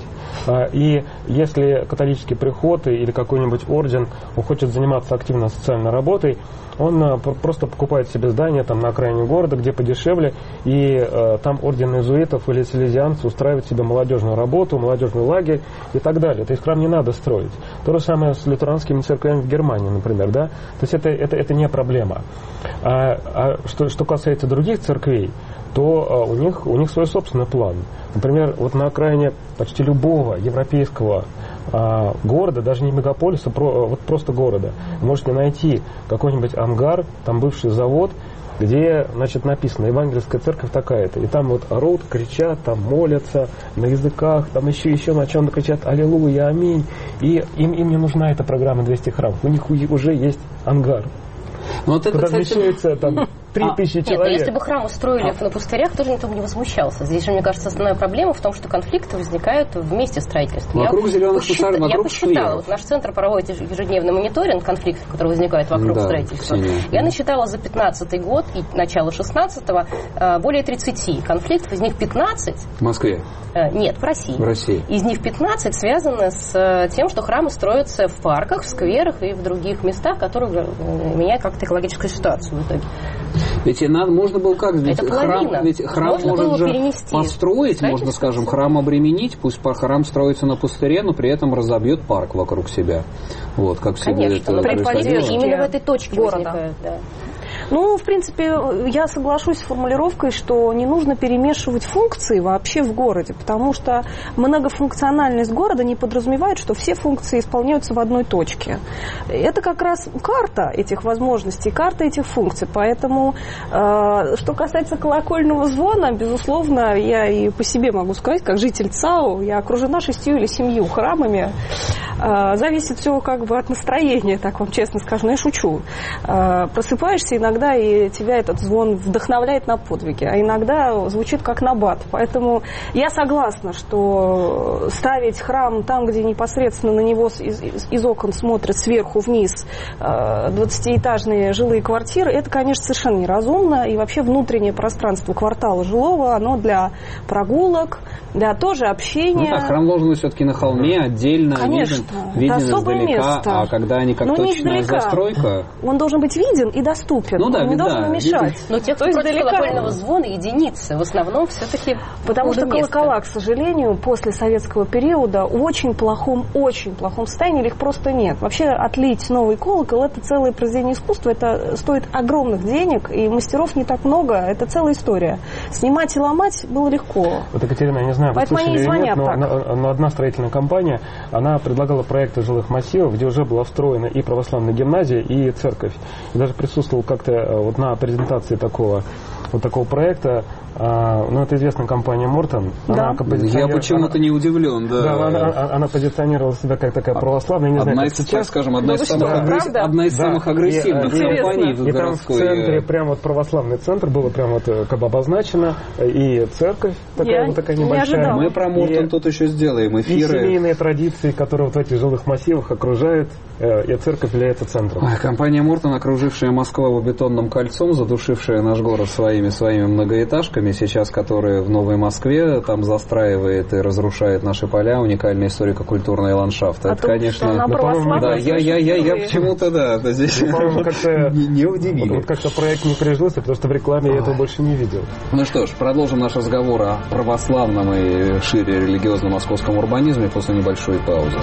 И если католический приход или какой-нибудь орден хочет заниматься активно социальной работой, он просто покупает себе здание там на окраине города, где подешевле, и э, там орден иезуитов или салезианцев устраивает себе молодежную работу, молодежный лагерь и так далее. То есть храм не надо строить. То же самое с лютеранскими церквями в Германии, например, да? То есть это, это, это не проблема. А, а что, что касается других церквей, то а, у них, у них свой собственный план. Например, вот на окраине почти любого европейского а, города, даже не мегаполиса, про, вот просто города, вы можете найти какой-нибудь ангар, там бывший завод, где, значит, написано «Евангельская церковь такая-то». И там вот орут, кричат, там молятся на языках, там еще, еще на чем-то кричат «Аллилуйя, аминь». И им, им не нужна эта программа двести храмов. У них уже есть ангар.
Ну, вот это,
куда
кстати...
вмещается там три тысячи
Нет,
человек.
но если бы храм устроили
а.
на пустырях, тоже никто бы не возмущался. Здесь же, мне кажется, основная проблема в том, что конфликты возникают в месте строительства.
Вокруг
я
зеленых
посчитала,
кусарей, вокруг
Я посчитала,
швейров.
вот наш центр проводит ежедневный мониторинг конфликтов, которые возникают вокруг
да,
строительства.
Ксения.
Я насчитала за пятнадцатый год и начало шестнадцатого более тридцати конфликтов, из них пятнадцать...
В Москве?
Нет, в России.
В России.
Из них пятнадцать связаны с тем, что храмы строятся в парках, в скверах и в других местах, которые меняют как-то экологическую ситуацию в итоге.
Ведь надо, можно было как? Ведь
Это
храм,
половина.
ведь храм
Можно
может
было
же
перенести.
построить, можно, скажем, храм обременить, пусть храм строится на пустыре, но при этом разобьет парк вокруг себя. Вот, как всегда
Конечно,
это происходило.
Именно в этой точке
города.
возникает, да.
Ну, в принципе, я соглашусь с формулировкой, что не нужно перемешивать функции вообще в городе, потому что многофункциональность города не подразумевает, что все функции исполняются в одной точке. Это как раз карта этих возможностей, карта этих функций. Поэтому, э, что касается колокольного звона, безусловно, я и по себе могу сказать, как житель ЦАО, я окружена шестью или семью храмами. Э, зависит все как бы от настроения, так вам честно скажу, но я шучу. Э, просыпаешься иногда, и тебя этот звон вдохновляет на подвиги, а иногда звучит как набат. Поэтому я согласна, что ставить храм там, где непосредственно на него из, из, из окон смотрят сверху вниз двадцатиэтажные жилые квартиры, это, конечно, совершенно неразумно. И вообще внутреннее пространство квартала жилого, оно для прогулок, для тоже общения.
Ну так, храм должен быть все-таки на холме, отдельно,
конечно,
виден, виден
особое
издалека,
место.
А когда они как
ну,
точечная застройка...
Он должен быть виден и доступен.
Ну, да,
он не
да,
должен мешать.
Но те, кто против колокольного звона, единицы, в основном все-таки...
Потому что колокола, к сожалению, после советского периода в очень плохом, очень плохом состоянии, или их просто нет. Вообще отлить новый колокол – это целое произведение искусства, это стоит огромных денег, и мастеров не так много, это целая история. Снимать и ломать было легко.
Вот, Екатерина, я не знаю, вы слышали или нет, но, но, но одна строительная компания, она предлагала проекты жилых массивов, где уже была встроена и православная гимназия, и церковь. И даже присутствовал как-то вот на презентации такого, вот такого проекта. А, ну, это известная компания Мортон.
Да.
Я почему-то не удивлен. Да.
Да, она, она, она позиционировала себя как такая православная. Не
одна
знаю,
из, сейчас, скажем, одна из самых,
да,
агресс...
да,
одна из
да,
самых агрессивных
и,
компаний в
и
городской...
И там в центре, прям вот православный центр, было прям вот как бы обозначено, и церковь такая, вот такая небольшая.
Мы про Мортон тут еще сделаем эфиры.
И семейные традиции, которые вот в этих жилых массивах окружают, и церковь является центром.
Ой, компания Мортон, окружившая Москву бетонным кольцом, задушившая наш город своими своими многоэтажками, заборчиками сейчас, которые в Новой Москве, там застраивает и разрушает наши поля, уникальные историко-культурные ландшафты.
А
это, конечно...
Да,
я, я, я, я почему-то, да, здесь не, не удивили.
Вот, вот как-то проект не прижился, потому что в рекламе я этого больше не видел.
Ну что ж, продолжим наш разговор о православном и шире религиозном московском урбанизме после небольшой паузы.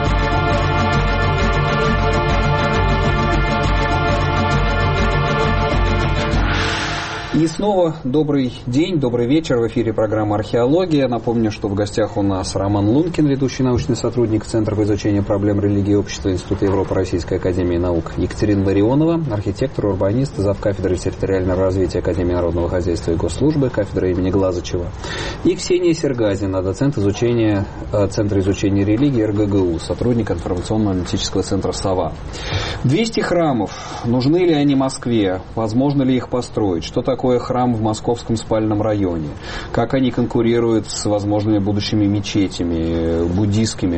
И снова добрый день, добрый вечер. В эфире программа «Археология». Напомню, что в гостях у нас Роман Лункин, ведущий научный сотрудник Центра по изучению проблем религии и общества Института Европы Российской академии наук, Екатерина Ларионова, архитектор, урбанист, завкафедры территориального развития Академии народного хозяйства и госслужбы, кафедра имени Глазычева, и Ксения Сергазина, доцент изучения, Центра изучения религии эр гэ гэ у, сотрудник информационно-аналитического центра «Сова». двести храмов. Нужны ли они Москве? Возможно ли их построить? Что такое храм в московском спальном районе? Как они конкурируют с возможными будущими мечетями, буддистскими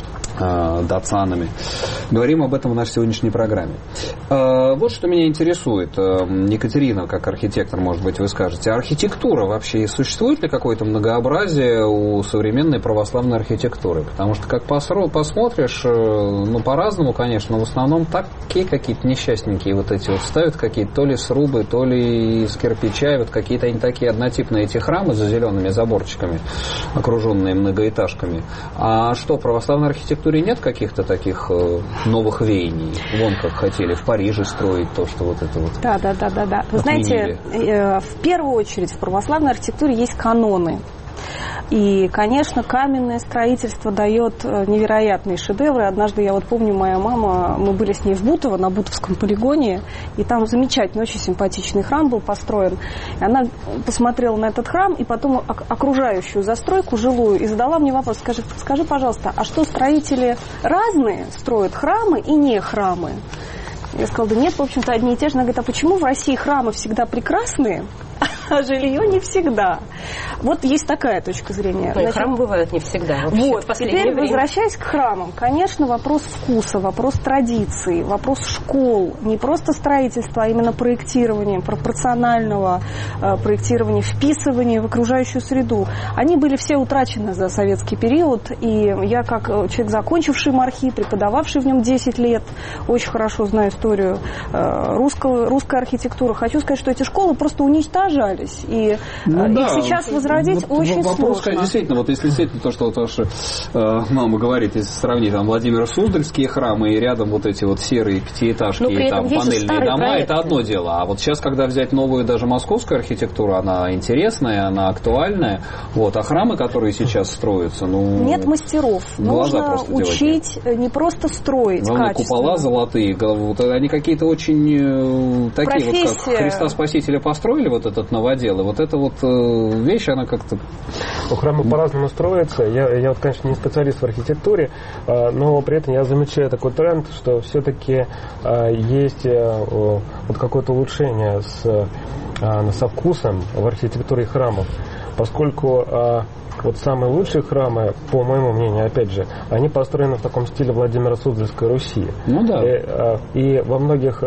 э, дацанами? Говорим об этом в нашей сегодняшней программе. Э, вот что меня интересует. Э, Екатерина, как архитектор, может быть, вы скажете, архитектура вообще, существует ли какое-то многообразие у современной православной архитектуры? Потому что, как посмотришь, ну, по-разному, конечно, но в основном такие какие-то несчастненькие вот эти вот ставят какие-то то ли срубы, то ли из кирпича, вот какие-то они такие однотипные эти храмы за зелеными заборчиками, окруженные многоэтажками. А что, в православной архитектуре нет каких-то таких новых веяний? Вон как хотели в Париже строить то, что вот это вот.
Да, да, да, да, да. Вы знаете, в первую очередь в православной архитектуре есть каноны. И, конечно, каменное строительство дает невероятные шедевры. Однажды, я вот помню, моя мама, мы были с ней в Бутово, на Бутовском полигоне, и там замечательный, очень симпатичный храм был построен. И она посмотрела на этот храм, и потом окружающую застройку жилую, и задала мне вопрос: скажи, скажи, пожалуйста, а что, строители разные строят храмы и не храмы? Я сказала: да нет, в общем-то, одни и те же. Она говорит: а почему в России храмы всегда прекрасные, а жилье не всегда? Вот есть такая точка зрения.
Значит, храмы бывают не всегда.
Вот, теперь, время. Возвращаясь к храмам, конечно, вопрос вкуса, вопрос традиций, вопрос школ, не просто строительства, а именно проектирования, пропорционального э, проектирования, вписывания в окружающую среду. Они были все утрачены за советский период, и я, как человек, закончивший МАРХИ, преподававший в нем десять лет, очень хорошо знаю историю э, русского, русской архитектуры, хочу сказать, что эти школы просто уничтожались, и
ну,
их
да.
сейчас возродить вот очень
вопрос,
сложно.
Действительно, вот если действительно то, что вот ваша э, мама говорит, если сравнить там Владимир Суздальские храмы и рядом вот эти вот серые пятиэтажки, и там панельные дома, проекты. Это одно дело. А вот сейчас, когда взять новую даже московскую архитектуру, она интересная, она актуальная, вот, а храмы, которые сейчас строятся, ну...
Нет мастеров. Нужно учить
делать.
Не просто строить
главное,
качественно.
Купола золотые, вот, они какие-то очень э, такие,
Профессия.
Вот как Христа Спасителя построили вот этот новодел, и вот эта вот э, вещь, она как-то...
У храма по-разному строится. Я, я вот, конечно, не специалист в архитектуре, но при этом я замечаю такой тренд, что все-таки есть вот какое-то улучшение с, со вкусом в архитектуре храмов, поскольку вот самые лучшие храмы, по моему мнению, опять же, они построены в таком стиле Владимира Суздальской Руси.
Ну да.
И, и во многих...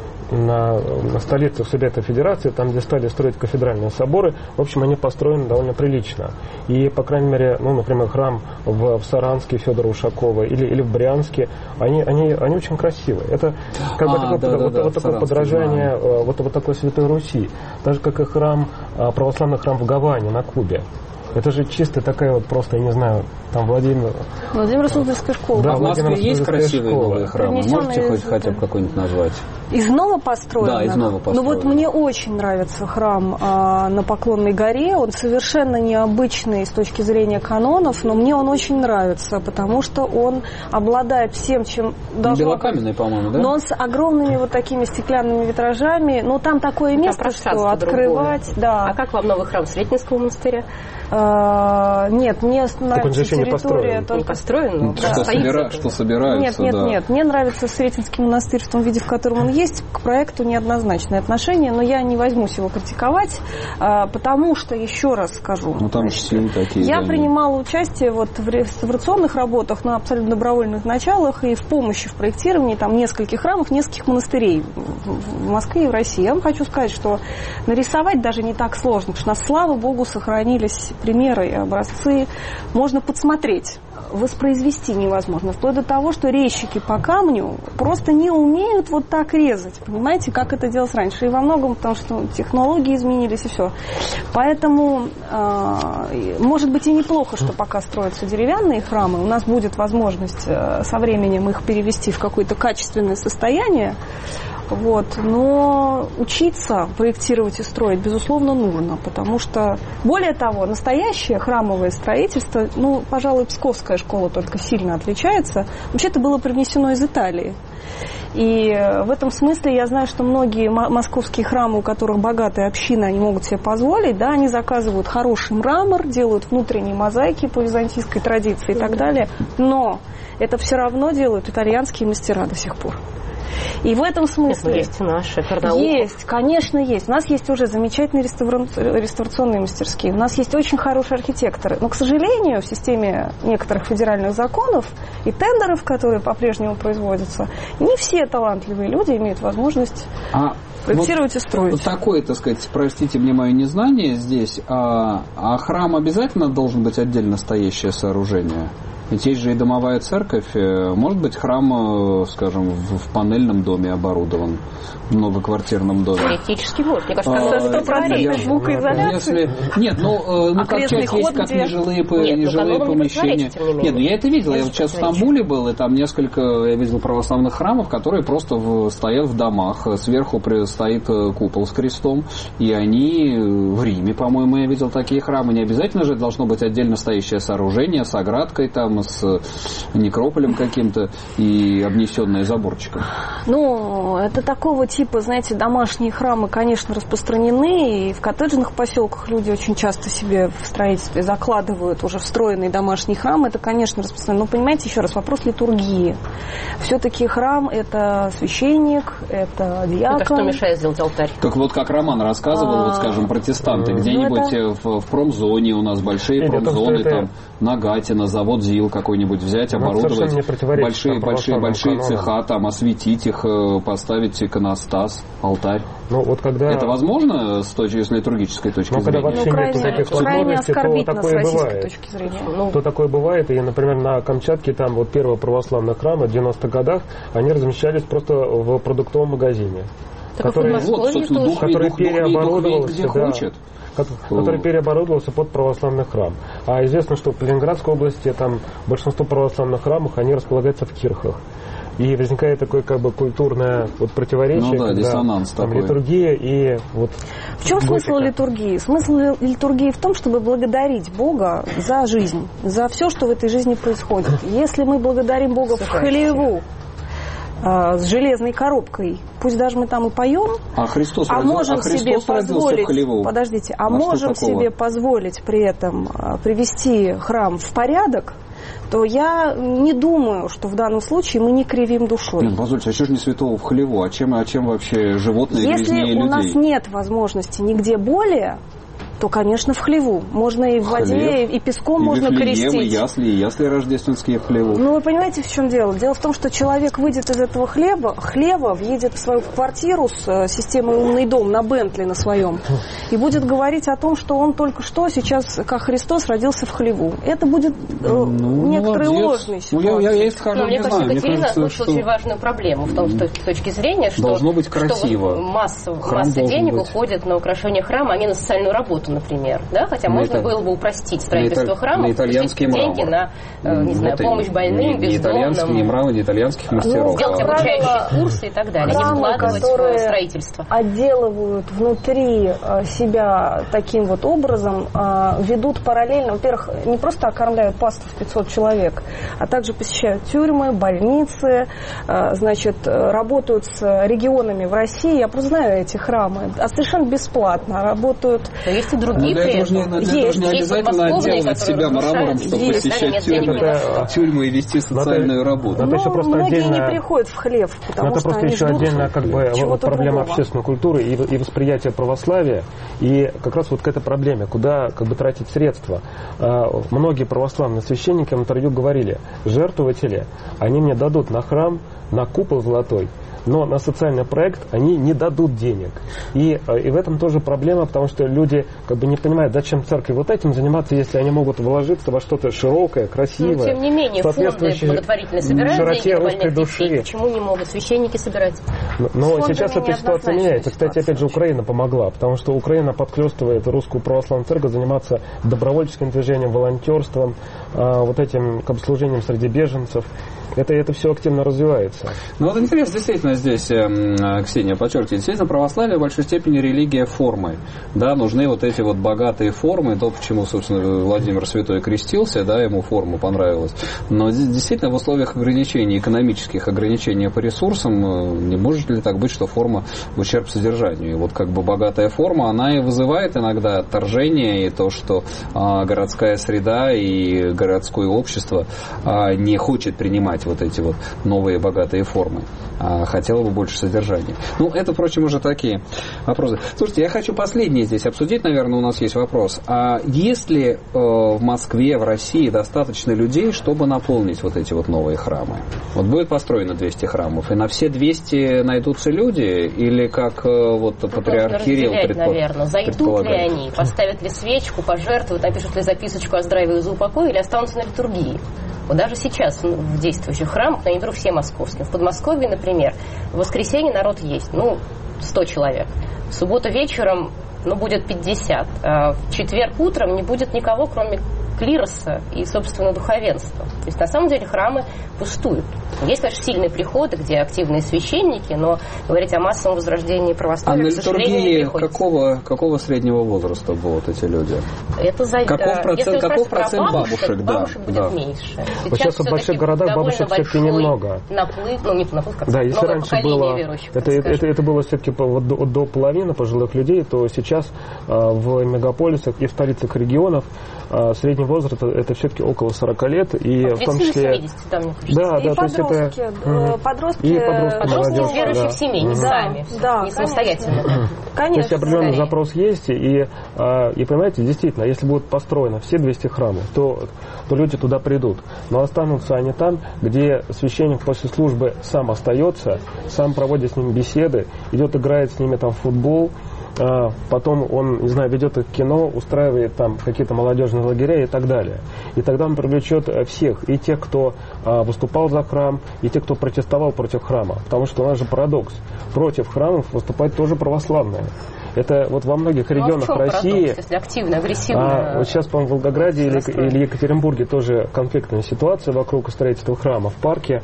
На, на столицах Совета Федерации, там, где стали строить кафедральные соборы, в общем, они построены довольно прилично. И, по крайней мере, ну, например, храм в, в Саранске Федора Ушакова или, или в Брянске, они, они, они очень красивые. Это как бы
а,
такое,
да,
вот,
да,
вот,
да,
вот такое подражание
да.
вот, вот такой Святой Руси. Так же, как и храм, православный храм в Гаване, на Кубе. Это же чисто такая вот просто, я не знаю, там Владимир...
Владимир Суздальская школа.
Да, а в Москве есть красивые школа. Новые храмы? Можете хоть хотя бы какой-нибудь назвать?
Из новопостроенных?
Да, из новопостроенных.
Ну вот мне очень нравится храм а, на Поклонной горе. Он совершенно необычный с точки зрения канонов, но мне он очень нравится, потому что он обладает всем, чем...
Белокаменный, по-моему, да?
Но он с огромными вот такими стеклянными витражами. Но там такое место, там что открывать... Да.
А как вам новый храм Сретенского монастыря?
А, нет, мне нравится территория
не
только...
Не построен, но
что, собира... что собираются,
Нет, нет,
да.
нет. Мне нравится Сретенский монастырь в том виде, в котором он есть. К проекту неоднозначное отношение, но я не возьмусь его критиковать, потому что, еще раз скажу...
Ну, там же силы такие.
Я
да,
принимала участие вот в реставрационных работах на абсолютно добровольных началах и в помощи в проектировании там нескольких храмов, нескольких монастырей в Москве и в России. Я вам хочу сказать, что нарисовать даже не так сложно, потому что у нас, слава богу, сохранились примеры и образцы. Можно подсмотреть. Воспроизвести невозможно. Вплоть до того, что резчики по камню просто не умеют вот так резать. Понимаете, как это делалось раньше. И во многом потому, что технологии изменились и все. Поэтому, э, может быть, и неплохо, что пока строятся деревянные храмы. У нас будет возможность э, со временем их перевести в какое-то качественное состояние. Вот. Но учиться проектировать и строить, безусловно, нужно, потому что, более того, настоящее храмовое строительство, ну, пожалуй, Псковская школа только сильно отличается. Вообще, это было привнесено из Италии. И в этом смысле я знаю, что многие московские храмы, у которых богатая община, они могут себе позволить, да, они заказывают хороший мрамор, делают внутренние мозаики по византийской традиции и так далее, но это все равно делают итальянские мастера до сих пор. И в этом смысле...
Нет, есть наши, Карнаухов.
Есть, конечно, есть. У нас есть уже замечательные реставра... реставрационные мастерские. У нас есть очень хорошие архитекторы. Но, к сожалению, в системе некоторых федеральных законов и тендеров, которые по-прежнему производятся, не все талантливые люди имеют возможность а проектировать вот и строить.
Вот такое, так сказать, простите мне мое незнание здесь, а, а храм обязательно должен быть отдельно стоящее сооружение? Ведь есть же и домовая церковь. Может быть, храм, скажем, в панельном доме оборудован, в многоквартирном доме?
Теоретически может. Мне кажется,
как сто процентов звукоизоляции.
Нет, ну, ну как часть есть, как нежилые,
Нет,
нежилые помещения. Нет, ну я это видел. Я вот сейчас в Стамбуле был, и там несколько, я видел православных храмов, которые просто в, стоят в домах. Сверху стоит купол с крестом. И они в Риме, по-моему, я видел такие храмы. Не обязательно же должно быть отдельно стоящее сооружение с оградкой там, с некрополем каким-то и обнесенное заборчиком.
Ну, это такого типа, знаете, домашние храмы, конечно, распространены, и в коттеджных поселках люди очень часто себе в строительстве закладывают уже встроенный домашний храм, это, конечно, распространено. Но, понимаете, еще раз, вопрос литургии. Все-таки храм – это священник, это диакон.
Это что мешает сделать алтарь?
Так вот, как Роман рассказывал, а, вот, скажем, протестанты, где-нибудь это... в, в промзоне, у нас большие Нет, промзоны, это... там, Нагатино, завод ЗИЛ какой-нибудь взять, оборудовать большие, большие, большие цеха, там, осветить их, поставить иконостас, алтарь.
Ну, вот когда...
Это возможно с, точки, с литургической точки
ну,
зрения?
Когда вообще
ну,
нет таких возможностей, то такое бывает.
Точки зрения.
Ну, то такое бывает. И, например, на Камчатке, там вот первого православного храма в девяностых годах, они размещались просто в продуктовом магазине.
Так
который,
вот, собственно,
дух, который дух, переоборудовался,
где
да,
хочет.
который переоборудовался под православный храм. А известно, что в Ленинградской области там большинство православных храмов, они располагаются в кирхах. И возникает такое как бы культурное вот противоречие.
Ну да, диссонанс
там,
такой.
Литургия и вот...
В чем
готика.
смысл литургии? Смысл литургии в том, чтобы благодарить Бога за жизнь, за все, что в этой жизни происходит. Если мы благодарим Бога в хлеву, с железной коробкой, пусть даже мы там и поем,
а, Христос
а
родил,
можем
а Христос
себе позволить,
в хлеву.
подождите, а,
а
можем себе позволить при этом привести храм в порядок, то я не думаю, что в данном случае мы не кривим душой.
Нет, позвольте, а что же не святого в хлеву? А чем, а чем вообще животные грязнее людей?
Если у нас нет возможности нигде более, то, конечно, в хлеву. Можно и в воде, Хлеб, и песком
и
можно крестить.
И ясли, и ясли рождественские в хлеву.
Ну, вы понимаете, в чем дело? Дело в том, что человек выйдет из этого хлеба, хлеба, въедет в свою квартиру с системой «Умный дом» на Бентли на своем, и будет говорить о том, что он только что сейчас, как Христос, родился в хлеву. Это будет ну, некоторой ложной ситуацией.
Ну, я, я, я схожу,
Но,
не
мне кажется,
знаю.
Екатерина озвучила
что...
очень важную проблему в том, что с точки зрения, что,
должно быть красиво.
Что масса, масса денег быть. уходит на украшение храма, а не на социальную работу, например. Да? Хотя на можно это... было бы упростить строительство храма,
пустить
деньги на не знаю, вот помощь больным,
не, бездомным. Не мрамор, не итальянских мастеров.
Ну, сделать обучающие курсы и так далее.
Храмы,
не вкладывать в строительство.
Отделывают внутри себя таким вот образом, ведут параллельно, во-первых, не просто окормляют паству в пятьсот человек, а также посещают тюрьмы, больницы, значит, работают с регионами в России. Я просто знаю эти храмы. А совершенно бесплатно работают.
Есть и другие
ну,
при этом.
Для этого же не обязательно отделывать себя мрамором, чтобы
есть,
посещать
тюрьмы,
это, тюрьмы и вести социальную
это,
работу.
Но
ну, многие
отдельно,
не приходят в хлев, потому
это
что
просто
они
еще
ждут
отдельно как бы вот, проблема
другого.
общественной культуры и, и восприятия православия, и как раз вот к этой проблеме, куда как бы тратить средства. А, многие православные священники в интервью говорили, жертвователи, они мне дадут на храм, на купол золотой, но на социальный проект они не дадут денег. И, и в этом тоже проблема, потому что люди как бы не понимают, зачем церкви вот этим заниматься, если они могут вложиться во что-то широкое, красивое.
Но, тем не менее, фонды благотворительные собирают деньги на больных детей. Почему не могут священники собирать?
Но, но сейчас эта ситуация меняется. Кстати, опять же, Украина помогла, потому что Украина подхлестывает русскую православную церковь заниматься добровольческим движением, волонтерством, вот этим как бы, служением среди беженцев. Это, это все активно развивается.
Ну вот интересно, действительно, здесь, Ксения подчеркивает, действительно, православие в большой степени религия формы. Да, нужны вот эти вот богатые формы, то, почему, собственно, Владимир Святой крестился, да, ему форма понравилась. Но действительно, в условиях ограничений, экономических ограничений по ресурсам, не может ли так быть, что форма в ущерб содержанию? И вот как бы богатая форма, она и вызывает иногда отторжение, и то, что а, городская среда и городское общество а, не хочет принимать вот эти вот новые богатые формы, а хотела бы больше содержания. Ну, это, впрочем, уже такие вопросы. Слушайте, я хочу последнее здесь обсудить, наверное, у нас есть вопрос. А есть ли э, в Москве, в России достаточно людей, чтобы наполнить вот эти вот новые храмы? Вот будет построено двести храмов, и на все двести найдутся люди, или как э, вот ну, патриарх Кирилл предпо...
наверное, зайдут ли они, поставят ли свечку, пожертвуют, напишут ли записочку о здравии и за упокой, или останутся на литургии? Вот даже сейчас в действующих храмах, но я не беру все московские. В Подмосковье, например, в воскресенье народ есть, ну, сто человек. В субботу вечером, ну, будет пятьдесят. А в четверг утром не будет никого, кроме клироса и, собственно, духовенства. То есть, на самом деле, храмы пустуют. Есть, конечно, сильные приходы, где активные священники, но говорить о массовом возрождении православия,
а
к сожалению, не приходится.
Какого, какого среднего возраста будут эти люди?
Это за...
Каков процент, каков процент бабушек?
бабушек,
да,
бабушек будет
да.
меньше. Сейчас
вот сейчас в больших городах бабушек все-таки немного.
Наплыв, ну не наплыв, как
да, если раньше было, это, это, это, это было все-таки вот до, до половины пожилых людей, то сейчас а, в мегаполисах и в столицах регионов а, средний возраст это все-таки около сорока лет, и в том числе...
семьдесят, там,
да,
и
да,
подростки,
то есть это...
подростки,
и подростки,
подростки
молодежь,
верующих
да.
семей, не
угу.
сами,
да,
не самостоятельно.
Конечно.
То есть определенный
скорее.
запрос есть, и, и понимаете, действительно, если будут построены все двести храмов, то, то люди туда придут. Но останутся они там, где священник после службы сам остается, сам проводит с ними беседы, идет играет с ними там в футбол, потом он, не знаю, ведет их в кино, устраивает там какие-то молодежные лагеря и так далее. И тогда он привлечет всех, и тех, кто выступал за храм, и тех, кто протестовал против храма. Потому что у нас же парадокс. Против храмов выступают тоже православные. Это вот во многих регионах
ну, а
России...
парадокс, если активно, агрессивно...
А, вот сейчас, по-моему, в Волгограде или, или Екатеринбурге тоже конфликтная ситуация вокруг строительства храма в парке.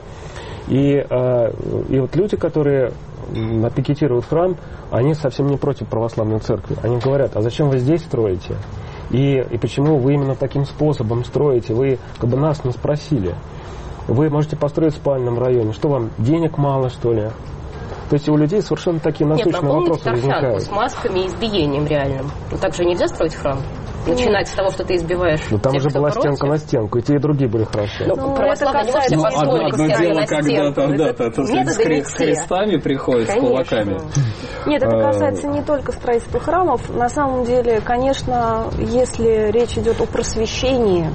И, а, и вот люди, которые пикетируют храм, они совсем не против православной церкви. Они говорят, а зачем вы здесь строите? И, и почему вы именно таким способом строите? Вы как бы нас не спросили. Вы можете построить в спальном районе. Что вам, денег мало, что ли? То есть у людей совершенно такие насущные
Нет,
вопросы возникают.
С масками и избиением реальным. Ну, так же нельзя строить храм? Начинать с того, что ты избиваешь.
Ну там
тех,
же была
против.
стенка на стенку, и те, и другие были хороши.
Ну,
ну
православные не можете
ну,
позволить
одно дело,
на
когда
стенку.
там, да, там, там, с, хри- с хрестами приходят, с кулаками.
Нет, это касается не только строительства храмов. На самом деле, конечно, если речь идет о просвещении,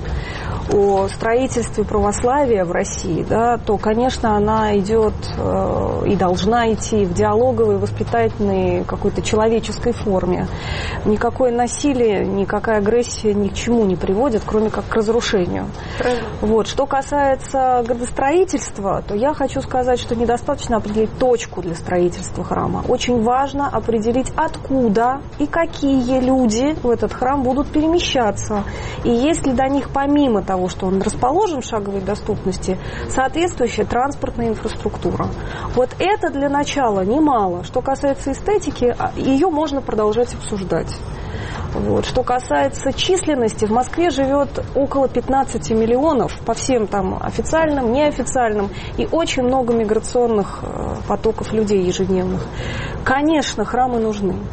о строительстве православия в России, да, то, конечно, она идет э, и должна идти в диалоговой, воспитательной, какой-то человеческой форме. Никакое насилие, никакая агрессия ни к чему не приводит, кроме как к разрушению. Вот. Что касается градостроительства, то я хочу сказать, что недостаточно определить точку для строительства храма. Очень важно определить, откуда и какие люди в этот храм будут перемещаться. И есть ли до них, помимо того, что он расположен в шаговой доступности, соответствующая транспортная инфраструктура. Вот это для начала немало. Что касается эстетики, ее можно продолжать обсуждать. Вот. Что касается численности, в Москве живет около пятнадцати миллионов по всем там официальным, неофициальным, и очень много миграционных потоков людей ежедневных. Конечно, храмы нужны.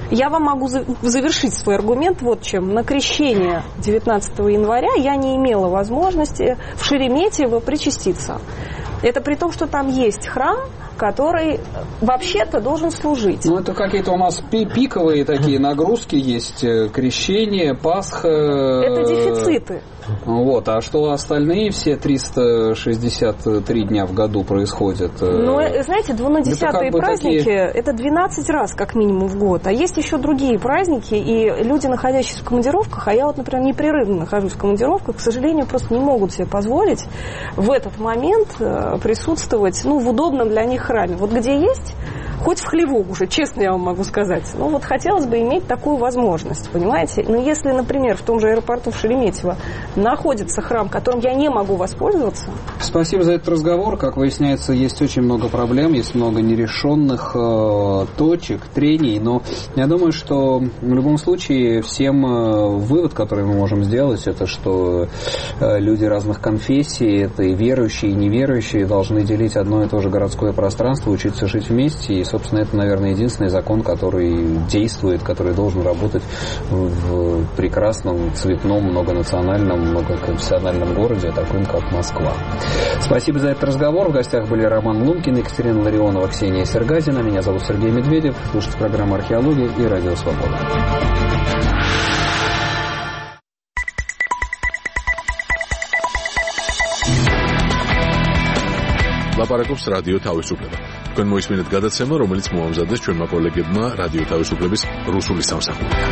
Я вам могу завершить свой аргумент вот чем. На крещение девятнадцатого января я не имела возможности в Шереметьево причаститься. Это при том, что там есть храм, который вообще-то должен служить.
Ну, это какие-то у нас пиковые такие нагрузки есть. Крещение, Пасха.
Это дефициты.
Вот. А что остальные все триста шестьдесят три дня в году происходят?
Ну, знаете, двунадесятые это как бы праздники, такие... это двенадцать раз как минимум в год. А есть еще другие праздники, и люди, находящиеся в командировках, а я вот, например, непрерывно нахожусь в командировках, к сожалению, просто не могут себе позволить в этот момент присутствовать, ну, в удобном для них храме. Вот где есть, хоть в хлеву уже, честно я вам могу сказать. Ну, вот хотелось бы иметь такую возможность, понимаете? Но если, например, в том же аэропорту в Шереметьево находится храм, которым я не могу воспользоваться.
Спасибо за этот разговор. Как выясняется, есть очень много проблем, есть много нерешенных э, точек, трений, но я думаю, что в любом случае всем э, вывод, который мы можем сделать, это что э, люди разных конфессий, это и верующие, и неверующие, должны делить одно и то же городское пространство, учиться жить вместе, и, собственно, это, наверное, единственный закон, который действует, который должен работать в прекрасном, цветном, многонациональном, многоконфессиональном городе, таком как Москва. Спасибо за этот разговор. В гостях были Роман Лумкин, Екатерина Ларионова, Ксения Сергазина. Меня зовут Сергей Медведев. Слушайте программу «Археология» и «Радио Свобода».
ლაპარაკობს რადიო თავისუფლება. თქვენ მოისმინეთ გადაცემა, რომელიც მოამზადეს ჩვენმა კოლეგებმა რადიო თავისუფლების რუსული სამსახურიდან.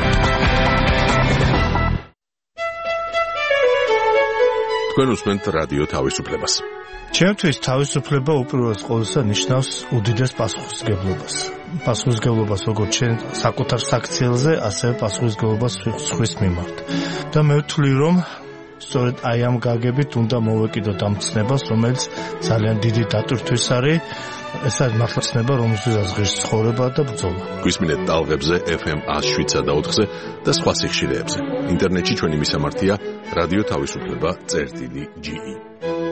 თქვენ უსმენთ რადიო თავისუფლებას.
ჩემთვის თავისუფლება უპირველეს ყოვლისა ნიშნავს უდიდეს პასუხისმგებლობას. პასუხისმგებლობას როგორც ჩვენ საკუთარ საქციელზე, ასევე პასუხისმგებლობას სხვის მიმართ. და მე ვთვლი, რომ სწორედ აი ამ გაგებით უნდა მოვეკიდოთ ამ ცნებას, რომელიც ძალიან დიდი დატვირთვის არის. ეს არის მართლა ცნება, რომელზეც ღირს ცხოვრება და ბრძოლა.
გვისმინეთ ტალღებზე ეფ ემ one oh seven და ოთხზე და სხვა სიხშირეებზე. ინტერნეტში ჩვენი მისამართია რადიო თავისუფლება წერტილი ჯი ი.